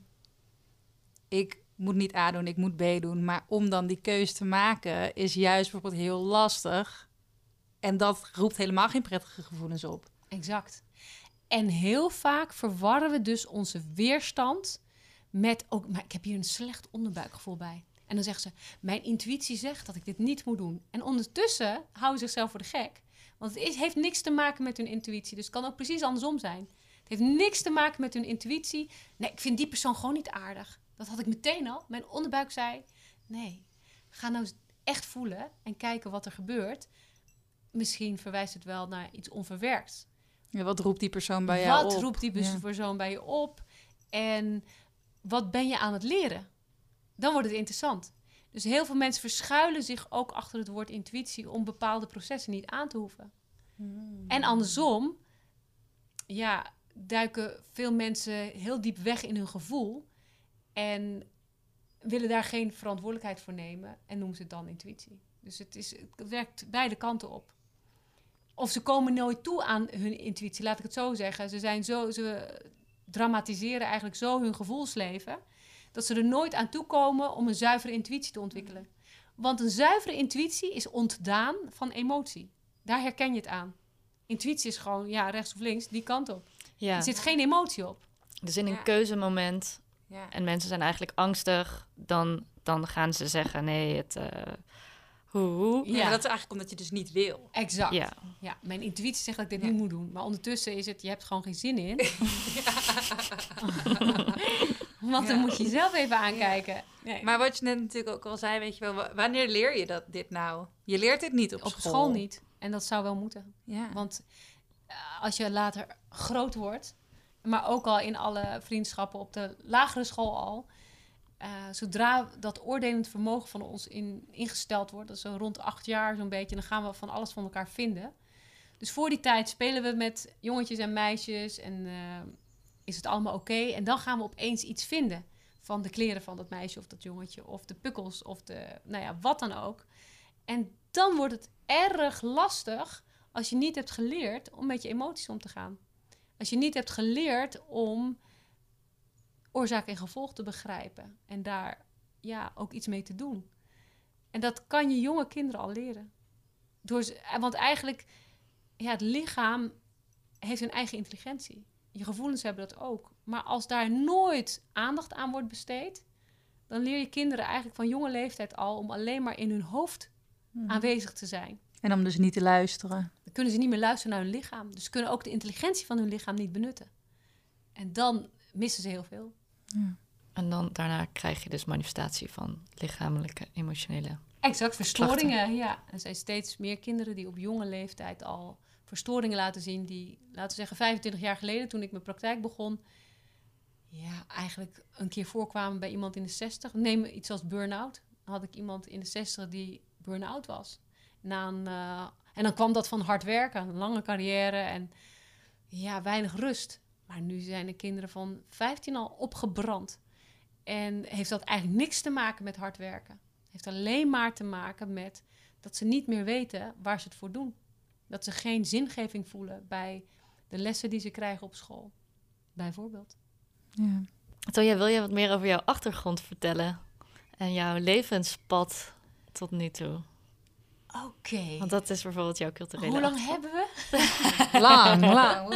ik moet niet A doen, ik moet B doen. Maar om dan die keuze te maken is juist bijvoorbeeld heel lastig. En dat roept helemaal geen prettige gevoelens op. Exact. En heel vaak verwarren we dus onze weerstand met ook, maar ik heb hier een slecht onderbuikgevoel bij. En dan zeggen ze, mijn intuïtie zegt dat ik dit niet moet doen. En ondertussen houden ze zichzelf voor de gek. Want het is, heeft niks te maken met hun intuïtie. Dus het kan ook precies andersom zijn. Het heeft niks te maken met hun intuïtie. Nee, ik vind die persoon gewoon niet aardig. Dat had ik meteen al. Mijn onderbuik zei, nee, ga nou eens echt voelen en kijken wat er gebeurt. Misschien verwijst het wel naar iets onverwerkt. Ja, wat roept die persoon bij jou op? Wat roept die Ja. persoon bij je op? En wat ben je aan het leren? Dan wordt het interessant. Dus heel veel mensen verschuilen zich ook achter het woord intuïtie om bepaalde processen niet aan te hoeven. Hmm. En andersom, ja, duiken veel mensen heel diep weg in hun gevoel en willen daar geen verantwoordelijkheid voor nemen en noemen ze het dan intuïtie. Dus het, is, het werkt beide kanten op. Of ze komen nooit toe aan hun intuïtie, laat ik het zo zeggen. Ze, zijn zo, ze dramatiseren eigenlijk zo hun gevoelsleven, dat ze er nooit aan toe komen om een zuivere intuïtie te ontwikkelen. Want een zuivere intuïtie is ontdaan van emotie. Daar herken je het aan. Intuïtie is gewoon, ja, rechts of links, die kant op. Ja. Er zit geen emotie op. Dus in een Ja. keuzemoment Ja. en mensen zijn eigenlijk angstig, dan, dan gaan ze zeggen, nee, het... uh, hoe, hoe. Ja, maar dat is eigenlijk omdat je dus niet wil. Exact. Ja. Ja. Mijn intuïtie zegt dat ik dit Ja. niet moet doen. Maar ondertussen is het, je hebt gewoon geen zin in. Want dan Ja. moet je jezelf even aankijken. Nee. Maar wat je net natuurlijk ook al zei, weet je wel, wa- wanneer leer je dat dit nou? Je leert dit niet op, op school. school niet. En dat zou wel moeten. Ja. Want uh, als je later groot wordt, maar ook al in alle vriendschappen op de lagere school al, uh, zodra dat oordelend vermogen van ons in, ingesteld wordt, dat is zo rond acht jaar zo'n beetje, dan gaan we van alles van elkaar vinden. Dus voor die tijd spelen we met jongetjes en meisjes en uh, is het allemaal oké. Okay? En dan gaan we opeens iets vinden van de kleren van dat meisje of dat jongetje of de pukkels of de, nou ja, wat dan ook. En dan wordt het erg lastig als je niet hebt geleerd om met je emoties om te gaan. Als je niet hebt geleerd om oorzaak en gevolg te begrijpen. En daar ja, ook iets mee te doen. En dat kan je jonge kinderen al leren. Door, want eigenlijk, ja, het lichaam heeft een eigen intelligentie. Je gevoelens hebben dat ook. Maar als daar nooit aandacht aan wordt besteed, dan leer je kinderen eigenlijk van jonge leeftijd al om alleen maar in hun hoofd Mhm. aanwezig te zijn. En om dus niet te luisteren. Dan kunnen ze niet meer luisteren naar hun lichaam. Dus ze kunnen ook de intelligentie van hun lichaam niet benutten. En dan missen ze heel veel. Ja. En dan daarna krijg je dus manifestatie van lichamelijke, emotionele... Exact, verstoringen, ja. Er zijn steeds meer kinderen die op jonge leeftijd al verstoringen laten zien die, laten we zeggen, vijfentwintig jaar geleden, toen ik mijn praktijk begon, ja, eigenlijk een keer voorkwamen bij iemand in de zestig. Neem iets als burn-out. Dan had ik iemand in de zestig die burn-out was. Na een, uh, en dan kwam dat van hard werken, een lange carrière en ja, weinig rust. Maar nu zijn de kinderen van vijftien al opgebrand. En heeft dat eigenlijk niks te maken met hard werken. Heeft alleen maar te maken met dat ze niet meer weten waar ze het voor doen. Dat ze geen zingeving voelen bij de lessen die ze krijgen op school. Bijvoorbeeld. Ja. Toja, wil je wat meer over jouw achtergrond vertellen? En jouw levenspad tot nu toe? Oké. Okay. Want dat is bijvoorbeeld jouw culturele Hoe lang achtergrond. hebben we? Lang, lang.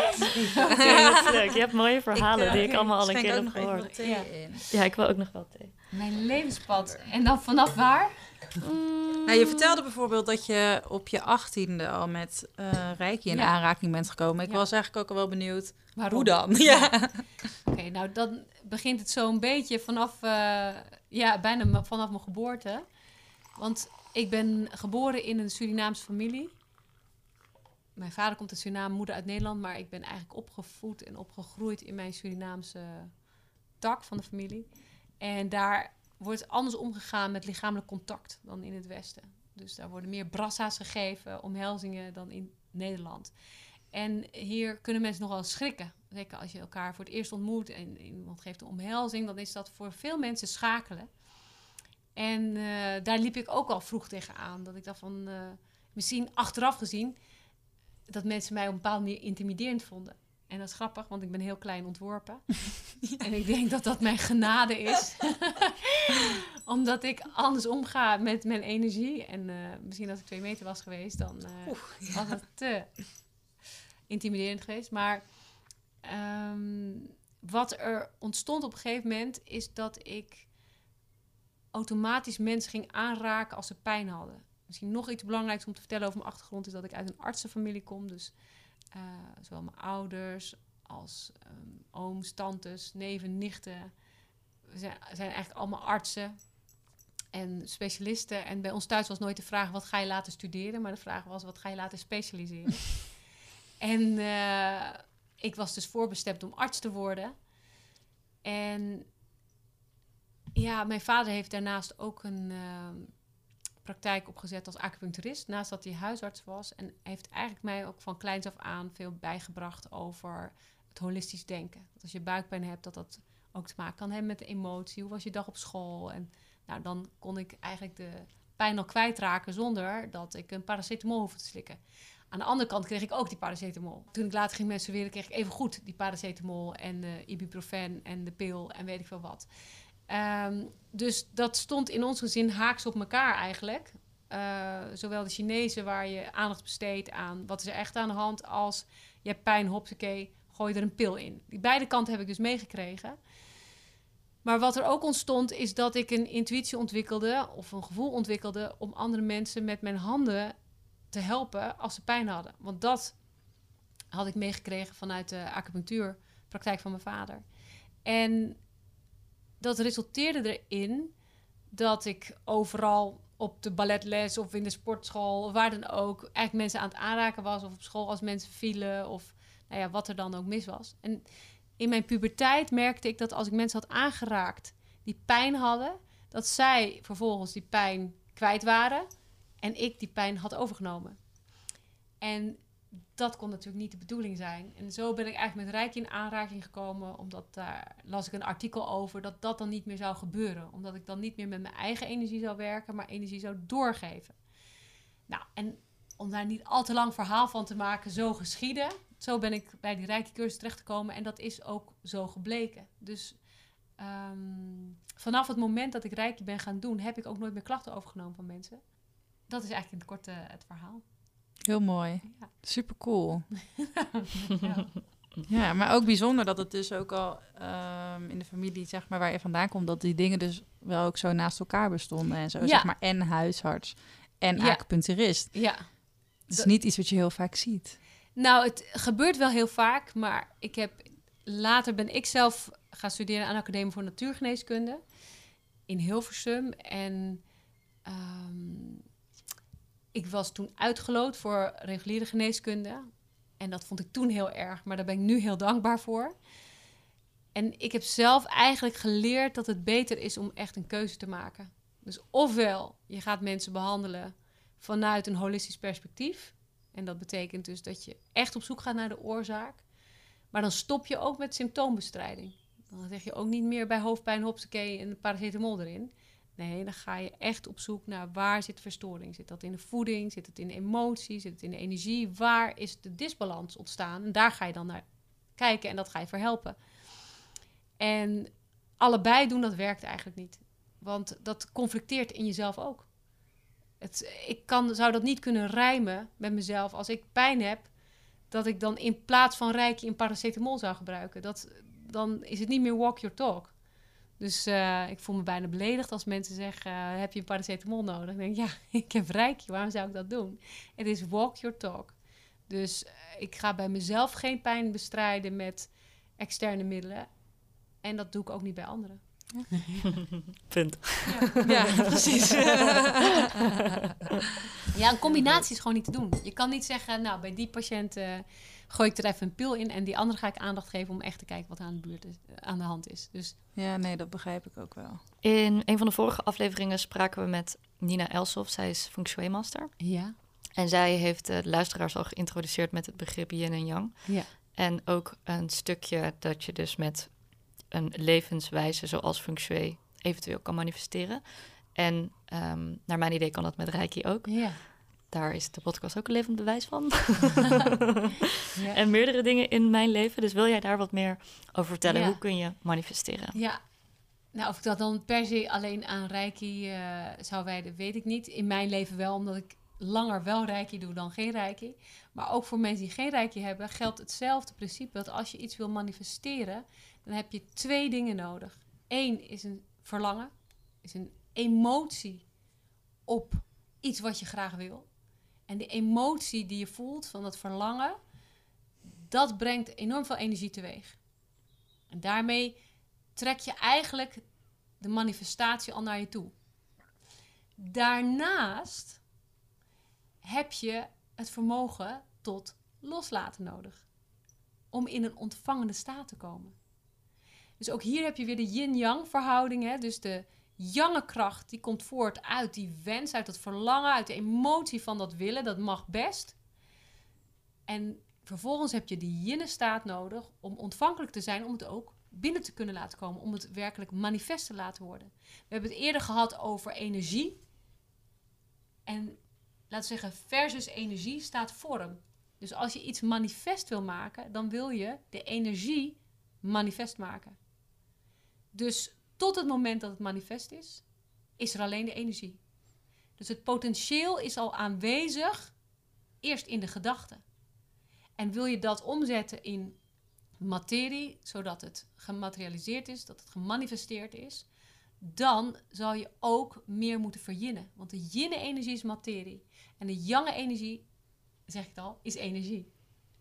Okay, dat is leuk. Je hebt mooie verhalen Ik, uh, die ik allemaal al een schenk keer ook heb nog even gehoord. wat thee Ja. in. Ja, ik wil ook nog wel thee. Mijn levenspad. En dan vanaf waar? Mm. Nou, je vertelde bijvoorbeeld dat je op je achttiende al met uh, Reiki in Ja. aanraking bent gekomen. Ik Ja. was eigenlijk ook al wel benieuwd, Waarom? hoe dan? Ja. Oké, okay, nou dan begint het zo'n beetje vanaf, uh, ja, bijna m- vanaf mijn geboorte. Want ik ben geboren in een Surinaamse familie. Mijn vader komt uit Suriname, moeder uit Nederland. Maar ik ben eigenlijk opgevoed en opgegroeid in mijn Surinaamse tak van de familie. En daar wordt anders omgegaan met lichamelijk contact dan in het Westen. Dus daar worden meer brassa's gegeven, omhelzingen, dan in Nederland. En hier kunnen mensen nogal schrikken. Zeker als je elkaar voor het eerst ontmoet en iemand geeft een omhelzing, dan is dat voor veel mensen schakelen. En uh, daar liep ik ook al vroeg tegenaan. Dat ik dacht van, uh, misschien achteraf gezien, dat mensen mij op een bepaalde manier intimiderend vonden. En dat is grappig, want ik ben heel klein ontworpen. Ja. En ik denk dat dat mijn genade is. Omdat ik anders omga met mijn energie. En uh, misschien als ik twee meter was geweest, dan uh, Oeh, ja. was het te intimiderend geweest. Maar um, wat er ontstond op een gegeven moment, is dat ik automatisch mensen ging aanraken als ze pijn hadden. Misschien nog iets belangrijks om te vertellen over mijn achtergrond is dat ik uit een artsenfamilie kom. Dus uh, zowel mijn ouders als um, ooms, tantes, neven, nichten. We zijn, zijn eigenlijk allemaal artsen en specialisten. En bij ons thuis was nooit de vraag, wat ga je laten studeren? Maar de vraag was, wat ga je laten specialiseren? En uh, ik was dus voorbestemd om arts te worden. En ja, mijn vader heeft daarnaast ook een uh, praktijk opgezet als acupuncturist. Naast dat hij huisarts was. En heeft eigenlijk mij ook van kleins af aan veel bijgebracht over het holistisch denken. Dat als je buikpijn hebt, dat dat ook te maken kan hebben met de emotie. Hoe was je dag op school? En nou, dan kon ik eigenlijk de pijn al kwijtraken zonder dat ik een paracetamol hoefde te slikken. Aan de andere kant kreeg ik ook die paracetamol. Toen ik later ging menstrueren, kreeg ik even goed die paracetamol en de ibuprofen en de pil en weet ik veel wat. Um, dus dat stond in ons gezin haaks op elkaar eigenlijk. Uh, zowel de Chinezen waar je aandacht besteedt aan wat is er echt aan de hand, als je hebt pijn, hopsakee, gooi er een pil in. Die beide kanten heb ik dus meegekregen. Maar wat er ook ontstond is dat ik een intuïtie ontwikkelde of een gevoel ontwikkelde om andere mensen met mijn handen te helpen als ze pijn hadden. Want dat had ik meegekregen vanuit de acupunctuurpraktijk van mijn vader. En dat resulteerde erin dat ik overal op de balletles of in de sportschool, of waar dan ook, eigenlijk mensen aan het aanraken was. Of op school als mensen vielen of nou ja, wat er dan ook mis was. En in mijn puberteit merkte ik dat als ik mensen had aangeraakt die pijn hadden, dat zij vervolgens die pijn kwijt waren en ik die pijn had overgenomen. En dat kon natuurlijk niet de bedoeling zijn. En zo ben ik eigenlijk met Reiki in aanraking gekomen, omdat daar las ik een artikel over dat dat dan niet meer zou gebeuren. Omdat ik dan niet meer met mijn eigen energie zou werken, maar energie zou doorgeven. Nou, en om daar niet al te lang verhaal van te maken, zo geschieden. Zo ben ik bij die Reiki-cursus terechtgekomen en dat is ook zo gebleken. Dus um, vanaf het moment dat ik Reiki ben gaan doen, heb ik ook nooit meer klachten overgenomen van mensen. Dat is eigenlijk in het korte het verhaal. Heel mooi. Ja. Super cool. Ja. Ja, maar ook bijzonder dat het dus ook al um, in de familie, zeg maar, waar je vandaan komt, dat die dingen dus wel ook zo naast elkaar bestonden en zo, Ja. zeg maar, en huisarts en Ja. acupuncturist. Ja. Het is Dat- niet iets wat je heel vaak ziet. Nou, het gebeurt wel heel vaak, maar ik heb later ben ik zelf gaan studeren aan de Academie voor Natuurgeneeskunde in Hilversum. En um, ik was toen uitgeloot voor reguliere geneeskunde. En dat vond ik toen heel erg, maar daar ben ik nu heel dankbaar voor. En ik heb zelf eigenlijk geleerd dat het beter is om echt een keuze te maken. Dus ofwel, je gaat mensen behandelen vanuit een holistisch perspectief. En dat betekent dus dat je echt op zoek gaat naar de oorzaak. Maar dan stop je ook met symptoombestrijding. Dan zeg je ook niet meer bij hoofdpijn, hopsakee en paracetamol erin. Nee, dan ga je echt op zoek naar waar zit verstoring. Zit dat in de voeding? Zit het in de emotie? Zit het in de energie? Waar is de disbalans ontstaan? En daar ga je dan naar kijken en dat ga je verhelpen. En allebei doen, dat werkt eigenlijk niet. Want dat conflicteert in jezelf ook. Het, ik kan, zou dat niet kunnen rijmen met mezelf als ik pijn heb, dat ik dan in plaats van Reiki een paracetamol zou gebruiken. Dat, dan is het niet meer walk your talk. Dus uh, ik voel me bijna beledigd als mensen zeggen, uh, heb je een paracetamol nodig? Dan denk ik, ja, ik heb Reiki, waarom zou ik dat doen? Het is walk your talk. Dus uh, ik ga bij mezelf geen pijn bestrijden met externe middelen. En dat doe ik ook niet bij anderen. Punt. Ja, ja precies. Ja, een combinatie is gewoon niet te doen. Je kan niet zeggen, nou, bij die patiënt uh, gooi ik er even een pil in en die andere ga ik aandacht geven om echt te kijken wat aan de, buurt is, uh, aan de hand is. Dus Ja, nee, dat begrijp ik ook wel. In een van de vorige afleveringen spraken we met Nina Elsof. Zij is Feng Shui Master. ja, En zij heeft uh, de luisteraars al geïntroduceerd met het begrip yin en yang. ja, En ook een stukje dat je dus met een levenswijze zoals Feng Shui eventueel kan manifesteren. En um, naar mijn idee kan dat met Reiki ook. ja. Daar is de podcast ook een levend bewijs van. Ja. En meerdere dingen in mijn leven. Dus wil jij daar wat meer over vertellen? Ja. Hoe kun je manifesteren? Ja, nou of ik dat dan per se alleen aan Reiki uh, zou wijden, weet ik niet. In mijn leven wel, omdat ik langer wel Reiki doe dan geen Reiki. Maar ook voor mensen die geen Reiki hebben, geldt hetzelfde principe. Dat als je iets wil manifesteren, dan heb je twee dingen nodig. Eén is een verlangen, is een emotie op iets wat je graag wil. En de emotie die je voelt van dat verlangen, dat brengt enorm veel energie teweeg. En daarmee trek je eigenlijk de manifestatie al naar je toe. Daarnaast heb je het vermogen tot loslaten nodig. Om in een ontvangende staat te komen. Dus ook hier heb je weer de yin-yang verhouding. Hè? Dus de yange kracht die komt voort uit die wens, uit dat verlangen, uit de emotie van dat willen. Dat mag best. En vervolgens heb je die yin staat nodig om ontvankelijk te zijn, om het ook binnen te kunnen laten komen. Om het werkelijk manifest te laten worden. We hebben het eerder gehad over energie. En laten we zeggen, versus energie staat vorm. Dus als je iets manifest wil maken, dan wil je de energie manifest maken. Dus tot het moment dat het manifest is, is er alleen de energie. Dus het potentieel is al aanwezig, eerst in de gedachten. En wil je dat omzetten in materie, zodat het gematerialiseerd is, dat het gemanifesteerd is, dan zal je ook meer moeten verjinnen. Want de yin-energie is materie. En de yang-energie, zeg ik het al, is energie.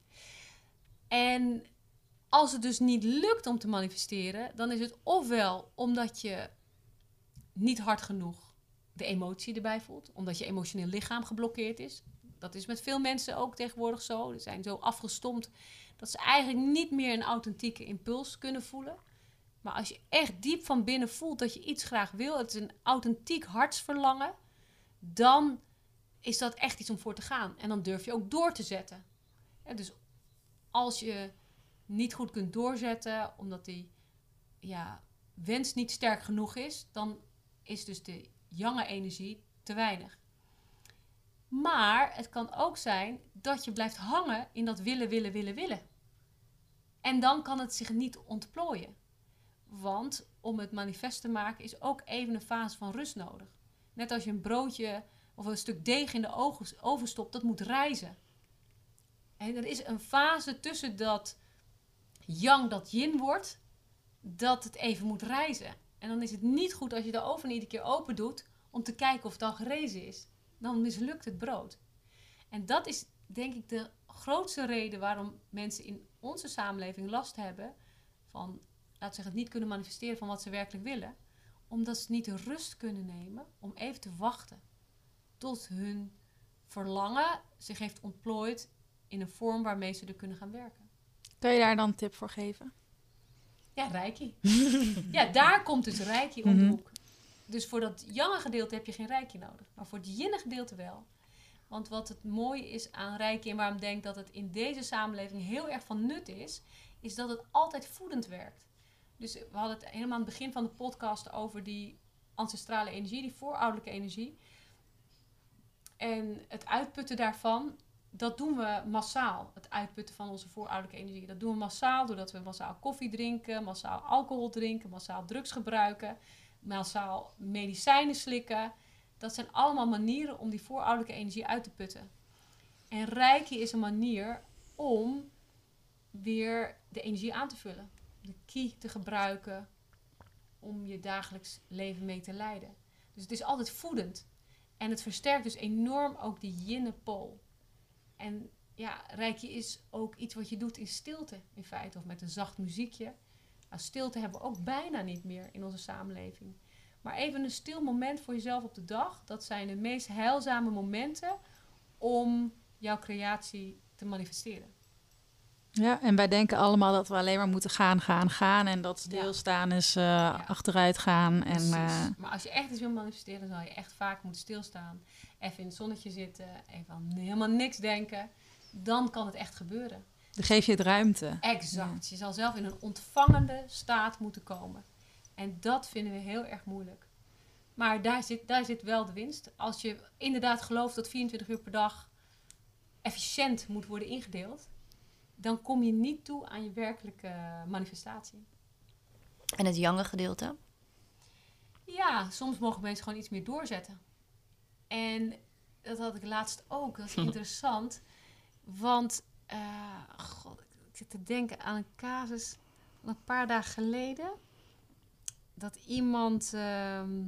En als het dus niet lukt om te manifesteren, dan is het ofwel omdat je niet hard genoeg de emotie erbij voelt, omdat je emotioneel lichaam geblokkeerd is. Dat is met veel mensen ook tegenwoordig zo. Ze zijn zo afgestompt dat ze eigenlijk niet meer een authentieke impuls kunnen voelen. Maar als je echt diep van binnen voelt dat je iets graag wil, het is een authentiek hartsverlangen, dan is dat echt iets om voor te gaan. En dan durf je ook door te zetten. Ja, dus als je niet goed kunt doorzetten, omdat die ja, wens niet sterk genoeg is, dan is dus de yang-energie te weinig. Maar het kan ook zijn dat je blijft hangen in dat willen, willen, willen, willen. En dan kan het zich niet ontplooien. Want om het manifest te maken is ook even een fase van rust nodig. Net als je een broodje of een stuk deeg in de oven stopt, dat moet rijzen. En er is een fase tussen dat yang dat yin wordt, dat het even moet rijzen. En dan is het niet goed als je de oven iedere keer open doet om te kijken of het al gerezen is. Dan mislukt het brood. En dat is denk ik de grootste reden waarom mensen in onze samenleving last hebben van, laten we zeggen, het niet kunnen manifesteren van wat ze werkelijk willen. Omdat ze niet de rust kunnen nemen om even te wachten tot hun verlangen zich heeft ontplooid in een vorm waarmee ze er kunnen gaan werken. Kun je daar dan een tip voor geven? Ja, reiki. Ja, daar komt dus reiki om de hoek. Dus voor dat yang gedeelte heb je geen reiki nodig. Maar voor het yin gedeelte wel. Want wat het mooie is aan reiki en waarom ik denk dat het in deze samenleving heel erg van nut is, is dat het altijd voedend werkt. Dus we hadden het helemaal aan het begin van de podcast over die ancestrale energie, die voorouderlijke energie. En het uitputten daarvan, dat doen we massaal. Het uitputten van onze voorouderlijke energie. Dat doen we massaal doordat we massaal koffie drinken, massaal alcohol drinken, massaal drugs gebruiken, massaal medicijnen slikken. Dat zijn allemaal manieren om die voorouderlijke energie uit te putten. En reiki is een manier om weer de energie aan te vullen. De ki te gebruiken om je dagelijks leven mee te leiden. Dus het is altijd voedend. En het versterkt dus enorm ook die yin-pool. En ja, reiki is ook iets wat je doet in stilte in feite. Of met een zacht muziekje. Nou, stilte hebben we ook bijna niet meer in onze samenleving. Maar even een stil moment voor jezelf op de dag. Dat zijn de meest heilzame momenten om jouw creatie te manifesteren. Ja, en wij denken allemaal dat we alleen maar moeten gaan, gaan, gaan. En dat stilstaan is uh, ja. achteruit gaan. En, uh... Maar als je echt iets wil manifesteren, dan zal je echt vaak moeten stilstaan. Even in het zonnetje zitten, even aan helemaal niks denken. Dan kan het echt gebeuren. Dan geef je het ruimte. Exact. Ja. Je zal zelf in een ontvangende staat moeten komen. En dat vinden we heel erg moeilijk. Maar daar zit, daar zit wel de winst. Als je inderdaad gelooft dat vierentwintig uur per dag efficiënt moet worden ingedeeld, dan kom je niet toe aan je werkelijke manifestatie. En het jange gedeelte? Ja, soms mogen mensen gewoon iets meer doorzetten. En dat had ik laatst ook. Dat is interessant. Want, uh, god, ik zit te denken aan een casus van een paar dagen geleden. Dat iemand uh,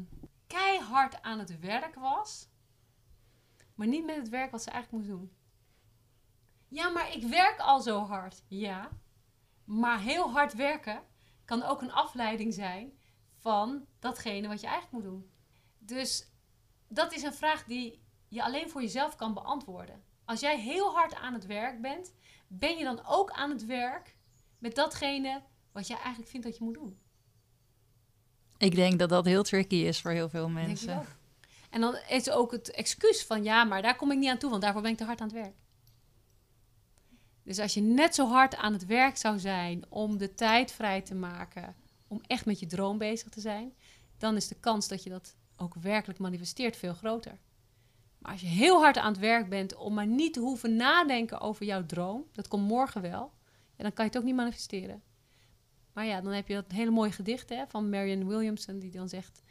keihard aan het werk was, maar niet met het werk wat ze eigenlijk moest doen. Ja, maar ik werk al zo hard. Ja, maar heel hard werken kan ook een afleiding zijn van datgene wat je eigenlijk moet doen. Dus dat is een vraag die je alleen voor jezelf kan beantwoorden. Als jij heel hard aan het werk bent, ben je dan ook aan het werk met datgene wat jij eigenlijk vindt dat je moet doen? Ik denk dat dat heel tricky is voor heel veel Denk je mensen. ook. En dan is ook het excuus van ja, maar daar kom ik niet aan toe, want daarvoor ben ik te hard aan het werk. Dus als je net zo hard aan het werk zou zijn om de tijd vrij te maken, om echt met je droom bezig te zijn, dan is de kans dat je dat ook werkelijk manifesteert veel groter. Maar als je heel hard aan het werk bent om maar niet te hoeven nadenken over jouw droom, dat komt morgen wel, ja, dan kan je het ook niet manifesteren. Maar ja, dan heb je dat hele mooie gedicht hè, van Marianne Williamson, die dan zegt: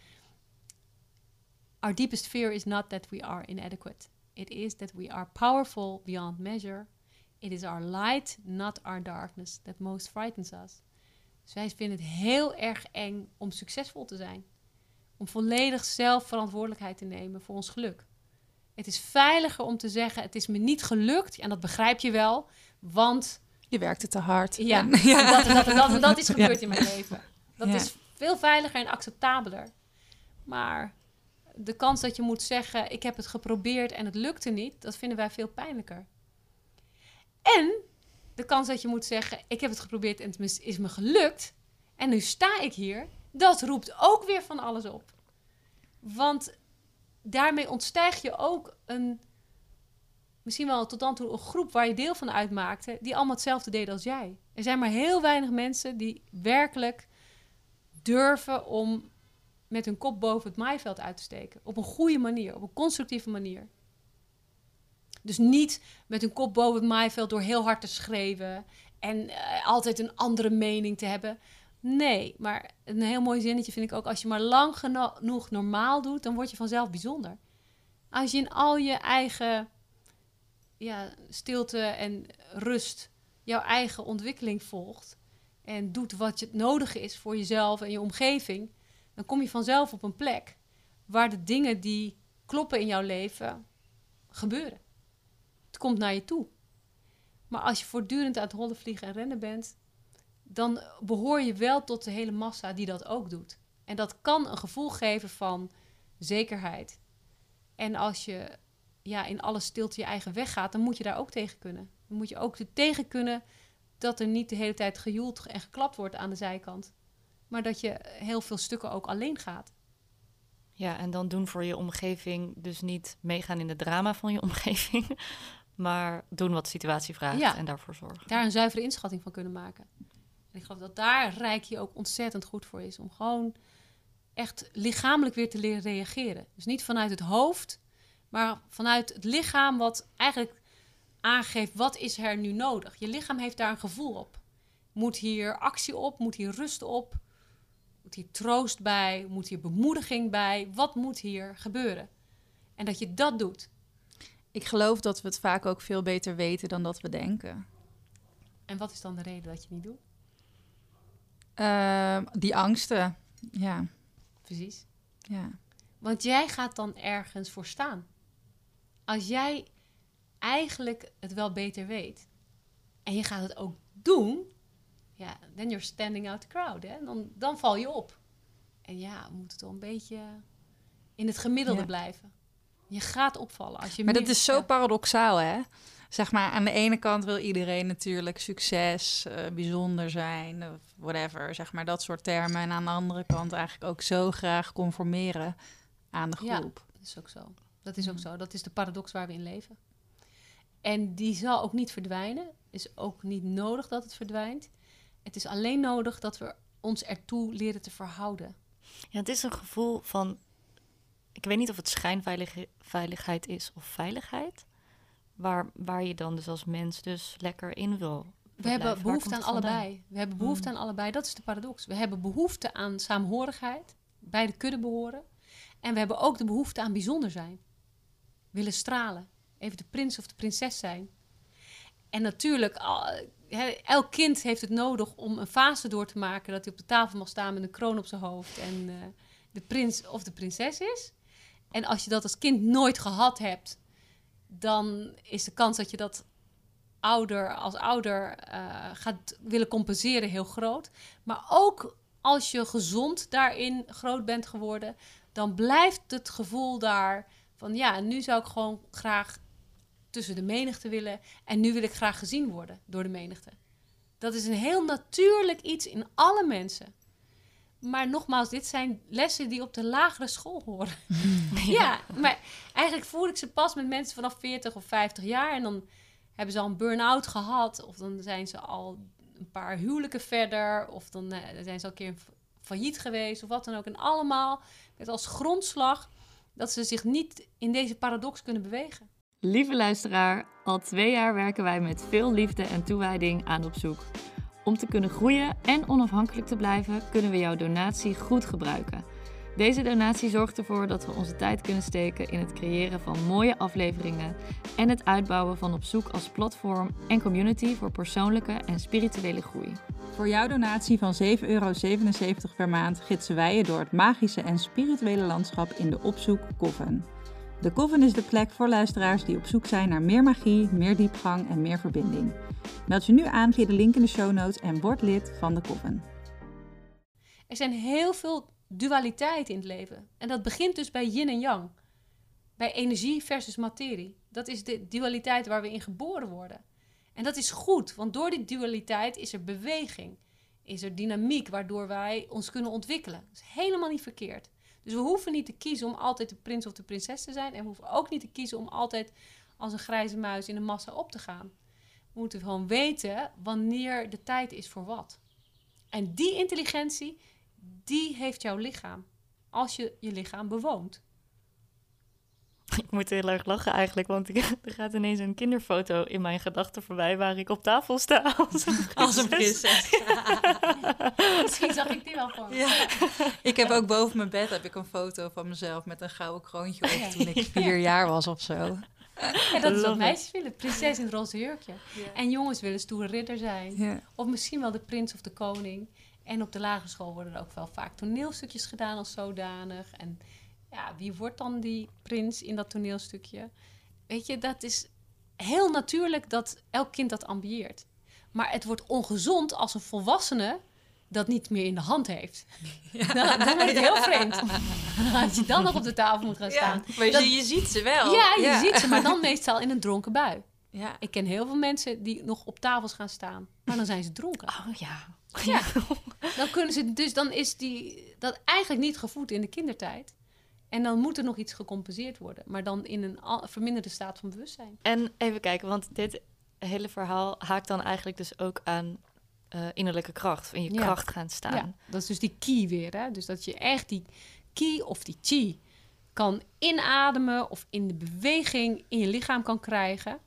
Our deepest fear is not that we are inadequate. It is that we are powerful beyond measure. It is our light, not our darkness, that most frightens us. Dus wij vinden het heel erg eng om succesvol te zijn. Om volledig zelf verantwoordelijkheid te nemen voor ons geluk. Het is veiliger om te zeggen, het is me niet gelukt. En dat begrijp je wel, want Je werkte te hard. ja, En- dat, en dat, en dat, en dat is gebeurd Ja. in mijn leven. Dat Ja. is veel veiliger en acceptabeler. Maar de kans dat je moet zeggen, ik heb het geprobeerd en het lukte niet, dat vinden wij veel pijnlijker. En de kans dat je moet zeggen, ik heb het geprobeerd en het mis- is me gelukt. En nu sta ik hier. Dat roept ook weer van alles op. Want daarmee ontstijg je ook een, misschien wel tot dan toe een groep waar je deel van uitmaakte, die allemaal hetzelfde deden als jij. Er zijn maar heel weinig mensen die werkelijk durven om met hun kop boven het maaiveld uit te steken. Op een goede manier, op een constructieve manier. Dus niet met hun kop boven het maaiveld door heel hard te schreeuwen en uh, altijd een andere mening te hebben. Nee, maar een heel mooi zinnetje vind ik ook, als je maar lang geno- genoeg normaal doet, dan word je vanzelf bijzonder. Als je in al je eigen ja, stilte en rust jouw eigen ontwikkeling volgt en doet wat je nodig is voor jezelf en je omgeving, dan kom je vanzelf op een plek waar de dingen die kloppen in jouw leven gebeuren. Het komt naar je toe. Maar als je voortdurend aan het hollen, vliegen en rennen bent, dan behoor je wel tot de hele massa die dat ook doet. En dat kan een gevoel geven van zekerheid. En als je ja, in alle stilte je eigen weg gaat, dan moet je daar ook tegen kunnen. Dan moet je ook tegen kunnen dat er niet de hele tijd gejoeld en geklapt wordt aan de zijkant. Maar dat je heel veel stukken ook alleen gaat. Ja, en dan doen voor je omgeving, dus niet meegaan in het drama van je omgeving, maar doen wat de situatie vraagt Ja. en daarvoor zorgen. Daar een zuivere inschatting van kunnen maken. En ik geloof dat daar Reiki ook ontzettend goed voor is. Om gewoon echt lichamelijk weer te leren reageren. Dus niet vanuit het hoofd, maar vanuit het lichaam wat eigenlijk aangeeft wat is er nu nodig. Je lichaam heeft daar een gevoel op. Moet hier actie op? Moet hier rust op? Moet hier troost bij? Moet hier bemoediging bij? Wat moet hier gebeuren? En dat je dat doet. Ik geloof dat we het vaak ook veel beter weten dan dat we denken. En wat is dan de reden dat je het niet doet? Uh, die angsten, ja. Precies. ja. Want jij gaat dan ergens voor staan. Als jij eigenlijk het wel beter weet en je gaat het ook doen, ja, then you're standing out the crowd. Hè? Dan, dan val je op. En ja, we moeten toch een beetje in het gemiddelde Ja. blijven. Je gaat opvallen. Als je Maar meer- dat is zo ja. paradoxaal, hè? Zeg maar, aan de ene kant wil iedereen natuurlijk succes, uh, bijzonder zijn, of whatever, zeg maar, dat soort termen. En aan de andere kant eigenlijk ook zo graag conformeren aan de Ja. groep. Dat is ook zo. Dat is ook Mhm. zo. Dat is de paradox waar we in leven. En die zal ook niet verdwijnen. Is ook niet nodig dat het verdwijnt. Het is alleen nodig dat we ons ertoe leren te verhouden. Ja, het is een gevoel van, ik weet niet of het schijnveiligheid is of veiligheid, waar, waar je dan dus als mens dus lekker in wil. We hebben blijven. Waar behoefte komt aan het vandaan? allebei. We hebben behoefte Mm. aan allebei. Dat is de paradox. We hebben behoefte aan saamhorigheid, bij de kudde behoren. En we hebben ook de behoefte aan bijzonder zijn. Willen stralen. Even de prins of de prinses zijn. En natuurlijk, al- hè, elk kind heeft het nodig om een fase door te maken dat hij op de tafel mag staan met een kroon op zijn hoofd en, eh, de prins of de prinses is. En als je dat als kind nooit gehad hebt, dan is de kans dat je dat ouder als ouder uh, gaat willen compenseren heel groot. Maar ook als je gezond daarin groot bent geworden, dan blijft het gevoel daar van ja, nu zou ik gewoon graag tussen de menigte willen en nu wil ik graag gezien worden door de menigte. Dat is een heel natuurlijk iets in alle mensen. Maar nogmaals, dit zijn lessen die op de lagere school horen. Ja, ja, maar eigenlijk voer ik ze pas met mensen vanaf veertig of vijftig jaar. En dan hebben ze al een burn-out gehad. Of dan zijn ze al een paar huwelijken verder. Of dan uh, zijn ze al een keer failliet geweest. Of wat dan ook. En allemaal met als grondslag dat ze zich niet in deze paradox kunnen bewegen. Lieve luisteraar, al twee jaar werken wij met veel liefde en toewijding aan Op Zoek. Om te kunnen groeien en onafhankelijk te blijven, kunnen we jouw donatie goed gebruiken. Deze donatie zorgt ervoor dat we onze tijd kunnen steken in het creëren van mooie afleveringen en het uitbouwen van Op Zoek als platform en community voor persoonlijke en spirituele groei. Voor jouw donatie van zeven euro zevenenzeventig per maand gidsen wij je door het magische en spirituele landschap in de Op Zoek Coven. De Coven is de plek voor luisteraars die op zoek zijn naar meer magie, meer diepgang en meer verbinding. Meld je nu aan via de link in de show notes en word lid van de Coven. Er zijn heel veel dualiteit in het leven. En dat begint dus bij yin en yang. Bij energie versus materie. Dat is de dualiteit waar we in geboren worden. En dat is goed, want door die dualiteit is er beweging. Is er dynamiek waardoor wij ons kunnen ontwikkelen. Dat is helemaal niet verkeerd. Dus we hoeven niet te kiezen om altijd de prins of de prinses te zijn. En we hoeven ook niet te kiezen om altijd als een grijze muis in de massa op te gaan. We moeten gewoon weten wanneer de tijd is voor wat. En die intelligentie, die heeft jouw lichaam. Als je je lichaam bewoont. Ik moet heel erg lachen eigenlijk, want ik, er gaat ineens een kinderfoto in mijn gedachten voorbij waar ik op tafel sta als een prinses. Als een prinses. Misschien zag ik die wel voor me. Ja. Ik heb ook boven mijn bed heb ik een foto van mezelf met een gouden kroontje op Ja. toen ik vier jaar was of zo. Ja, dat is Love wat it. meisjes willen. Prinses in het roze jurkje. Ja. En jongens willen stoere ridder zijn. Ja. Of misschien wel de prins of de koning. En op de lagere school worden er ook wel vaak toneelstukjes gedaan als zodanig. En ja, wie wordt dan die prins in dat toneelstukje? Weet je, dat is heel natuurlijk dat elk kind dat ambieert. Maar het wordt ongezond als een volwassene dat niet meer in de hand heeft. Ja. Dan, dan wordt het heel vreemd. Als je dan nog op de tafel moet gaan staan. Ja, maar je, Dat- je ziet ze wel. Ja, je ziet ze, maar dan meestal in een dronken bui. Ja. Ik ken heel veel mensen die nog op tafels gaan staan, maar dan zijn ze dronken. Oh ja. Ja. Dan kunnen ze dus dan is die dat eigenlijk niet gevoed in de kindertijd. En dan moet er nog iets gecompenseerd worden, maar dan in een al- verminderde staat van bewustzijn. En even kijken, want dit hele verhaal haakt dan eigenlijk dus ook aan uh, innerlijke kracht. In je Ja. kracht gaan staan. Ja, dat is dus die ki weer, hè? Dus dat je echt die ki of die chi kan inademen of in de beweging in je lichaam kan krijgen.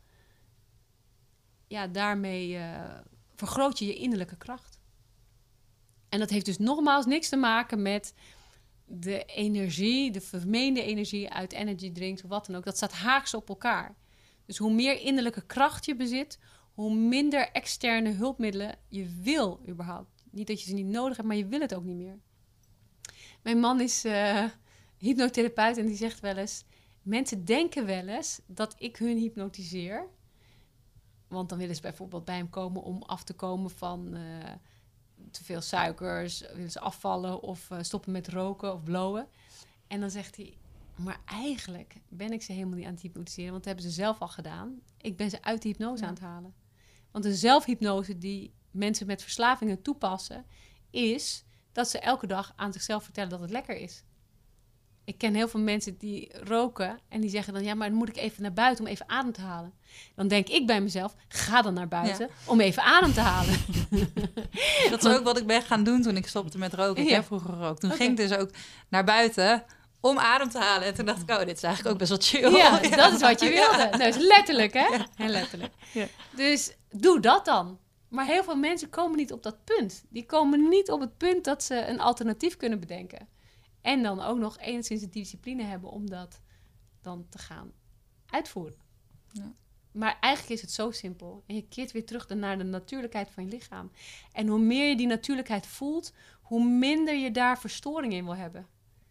Ja, daarmee uh, vergroot je je innerlijke kracht. En dat heeft dus nogmaals niks te maken met de energie, de vermeende energie uit energy drinks of wat dan ook. Dat staat haaks op elkaar. Dus hoe meer innerlijke kracht je bezit, hoe minder externe hulpmiddelen je wil überhaupt. Niet dat je ze niet nodig hebt, maar je wil het ook niet meer. Mijn man is uh, hypnotherapeut en die zegt wel eens: mensen denken wel eens dat ik hun hypnotiseer. Want dan willen ze bijvoorbeeld bij hem komen om af te komen van uh, te veel suikers, willen ze afvallen of uh, stoppen met roken of blowen. En dan zegt hij: maar eigenlijk ben ik ze helemaal niet aan het hypnotiseren, want dat hebben ze zelf al gedaan. Ik ben ze uit de hypnose Ja. aan het halen. Want de zelfhypnose die mensen met verslavingen toepassen, is dat ze elke dag aan zichzelf vertellen dat het lekker is. Ik ken heel veel mensen die roken en die zeggen dan: ja, maar dan moet ik even naar buiten om even adem te halen. Dan denk ik bij mezelf: ga dan naar buiten Ja. om even adem te halen. Dat is ook wat ik ben gaan doen toen ik stopte met roken. Ik Ja. heb vroeger gerookt. Toen Oké. ging ik dus ook naar buiten om adem te halen. En toen dacht ik, oh, dit is eigenlijk ook best wel chill. Ja, dat is wat je wilde. Dus letterlijk, hè? Heel letterlijk. Ja. Dus doe dat dan. Maar heel veel mensen komen niet op dat punt. Die komen niet op het punt dat ze een alternatief kunnen bedenken. En dan ook nog enigszins de discipline hebben om dat dan te gaan uitvoeren. Ja. Maar eigenlijk is het zo simpel. En je keert weer terug naar de natuurlijkheid van je lichaam. En hoe meer je die natuurlijkheid voelt, hoe minder je daar verstoring in wil hebben.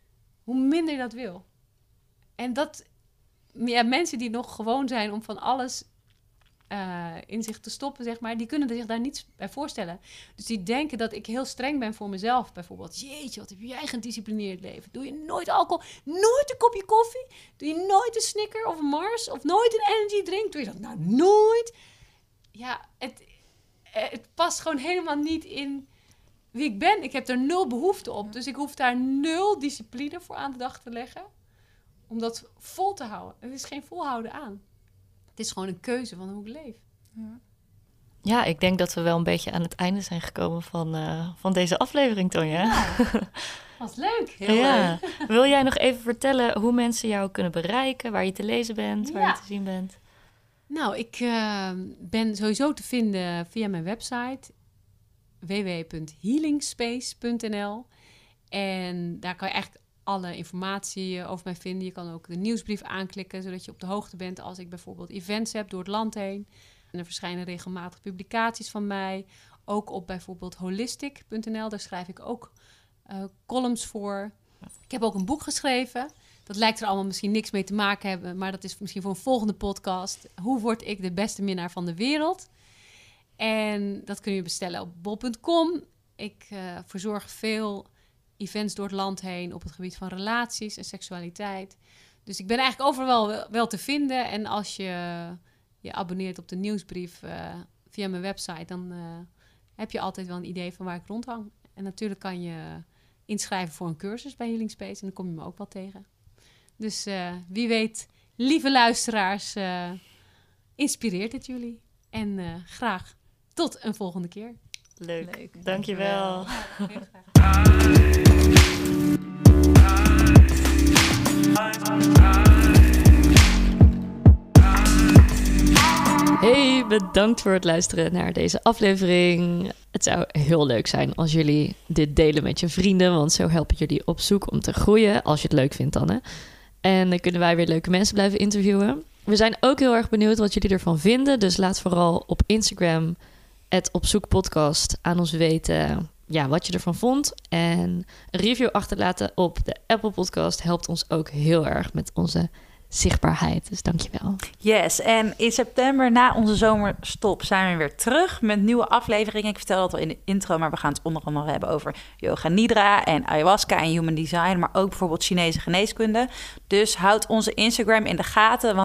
hoe minder je dat wil. En dat, ja, mensen die nog gewoon zijn om van alles uh, in zich te stoppen, zeg maar, die kunnen zich daar niets bij voorstellen. Dus die denken dat ik heel streng ben voor mezelf, bijvoorbeeld. Jeetje, wat heb jij gedisciplineerd leven? Doe je nooit alcohol, nooit een kopje koffie? Doe je nooit een Snicker of een Mars? Of nooit een energy drink? Doe je dat nou nooit? Ja, het, het past gewoon helemaal niet in wie ik ben. Ik heb er nul behoefte op. Dus ik hoef daar nul discipline voor aan de dag te leggen. Om dat vol te houden. Het is geen volhouden aan. Het is gewoon een keuze van hoe ik leef. Ja, ja, ik denk dat we wel een beetje aan het einde zijn gekomen van, uh, van deze aflevering, Tonja. Ja, was leuk. Heel ja. leuk. Wil jij nog even vertellen hoe mensen jou kunnen bereiken? Waar je te lezen bent, ja. waar je te zien bent? Nou, ik uh, ben sowieso te vinden via mijn website w w w punt healingspace punt n l. En daar kan je eigenlijk alle informatie over mij vinden. Je kan ook de nieuwsbrief aanklikken, zodat je op de hoogte bent als ik bijvoorbeeld events heb door het land heen. En er verschijnen regelmatig publicaties van mij. Ook op bijvoorbeeld holistic punt n l. Daar schrijf ik ook uh, columns voor. Ik heb ook een boek geschreven. Dat lijkt er allemaal misschien niks mee te maken hebben, maar dat is misschien voor een volgende podcast. Hoe word ik de beste minnaar van de wereld? En dat kun je bestellen op bol punt com. Ik uh, verzorg veel events door het land heen op het gebied van relaties en seksualiteit. Dus ik ben eigenlijk overal wel, wel te vinden. En als je je abonneert op de nieuwsbrief uh, via mijn website, dan uh, heb je altijd wel een idee van waar ik rondhang. En natuurlijk kan je inschrijven voor een cursus bij Healing Space en dan kom je me ook wel tegen. Dus uh, wie weet, lieve luisteraars, uh, inspireert het jullie. En uh, graag tot een volgende keer. Leuk, Leuk. Dankjewel. Dankjewel. Ja, Hey, bedankt voor het luisteren naar deze aflevering. Het zou heel leuk zijn als jullie dit delen met je vrienden, want zo helpen jullie op zoek om te groeien, als je het leuk vindt dan, hè. En dan kunnen wij weer leuke mensen blijven interviewen. We zijn ook heel erg benieuwd wat jullie ervan vinden, dus laat vooral op Instagram het opzoekpodcast aan ons weten ja, wat je ervan vond. En een review achterlaten op de Apple Podcast helpt ons ook heel erg met onze zichtbaarheid. Dus dankjewel. Yes, en in september na onze zomerstop zijn we weer terug met nieuwe afleveringen. Ik vertel dat al in de intro, maar we gaan het onder andere hebben over yoga nidra en ayahuasca en human design, maar ook bijvoorbeeld Chinese geneeskunde. Dus houd onze Instagram in de gaten, want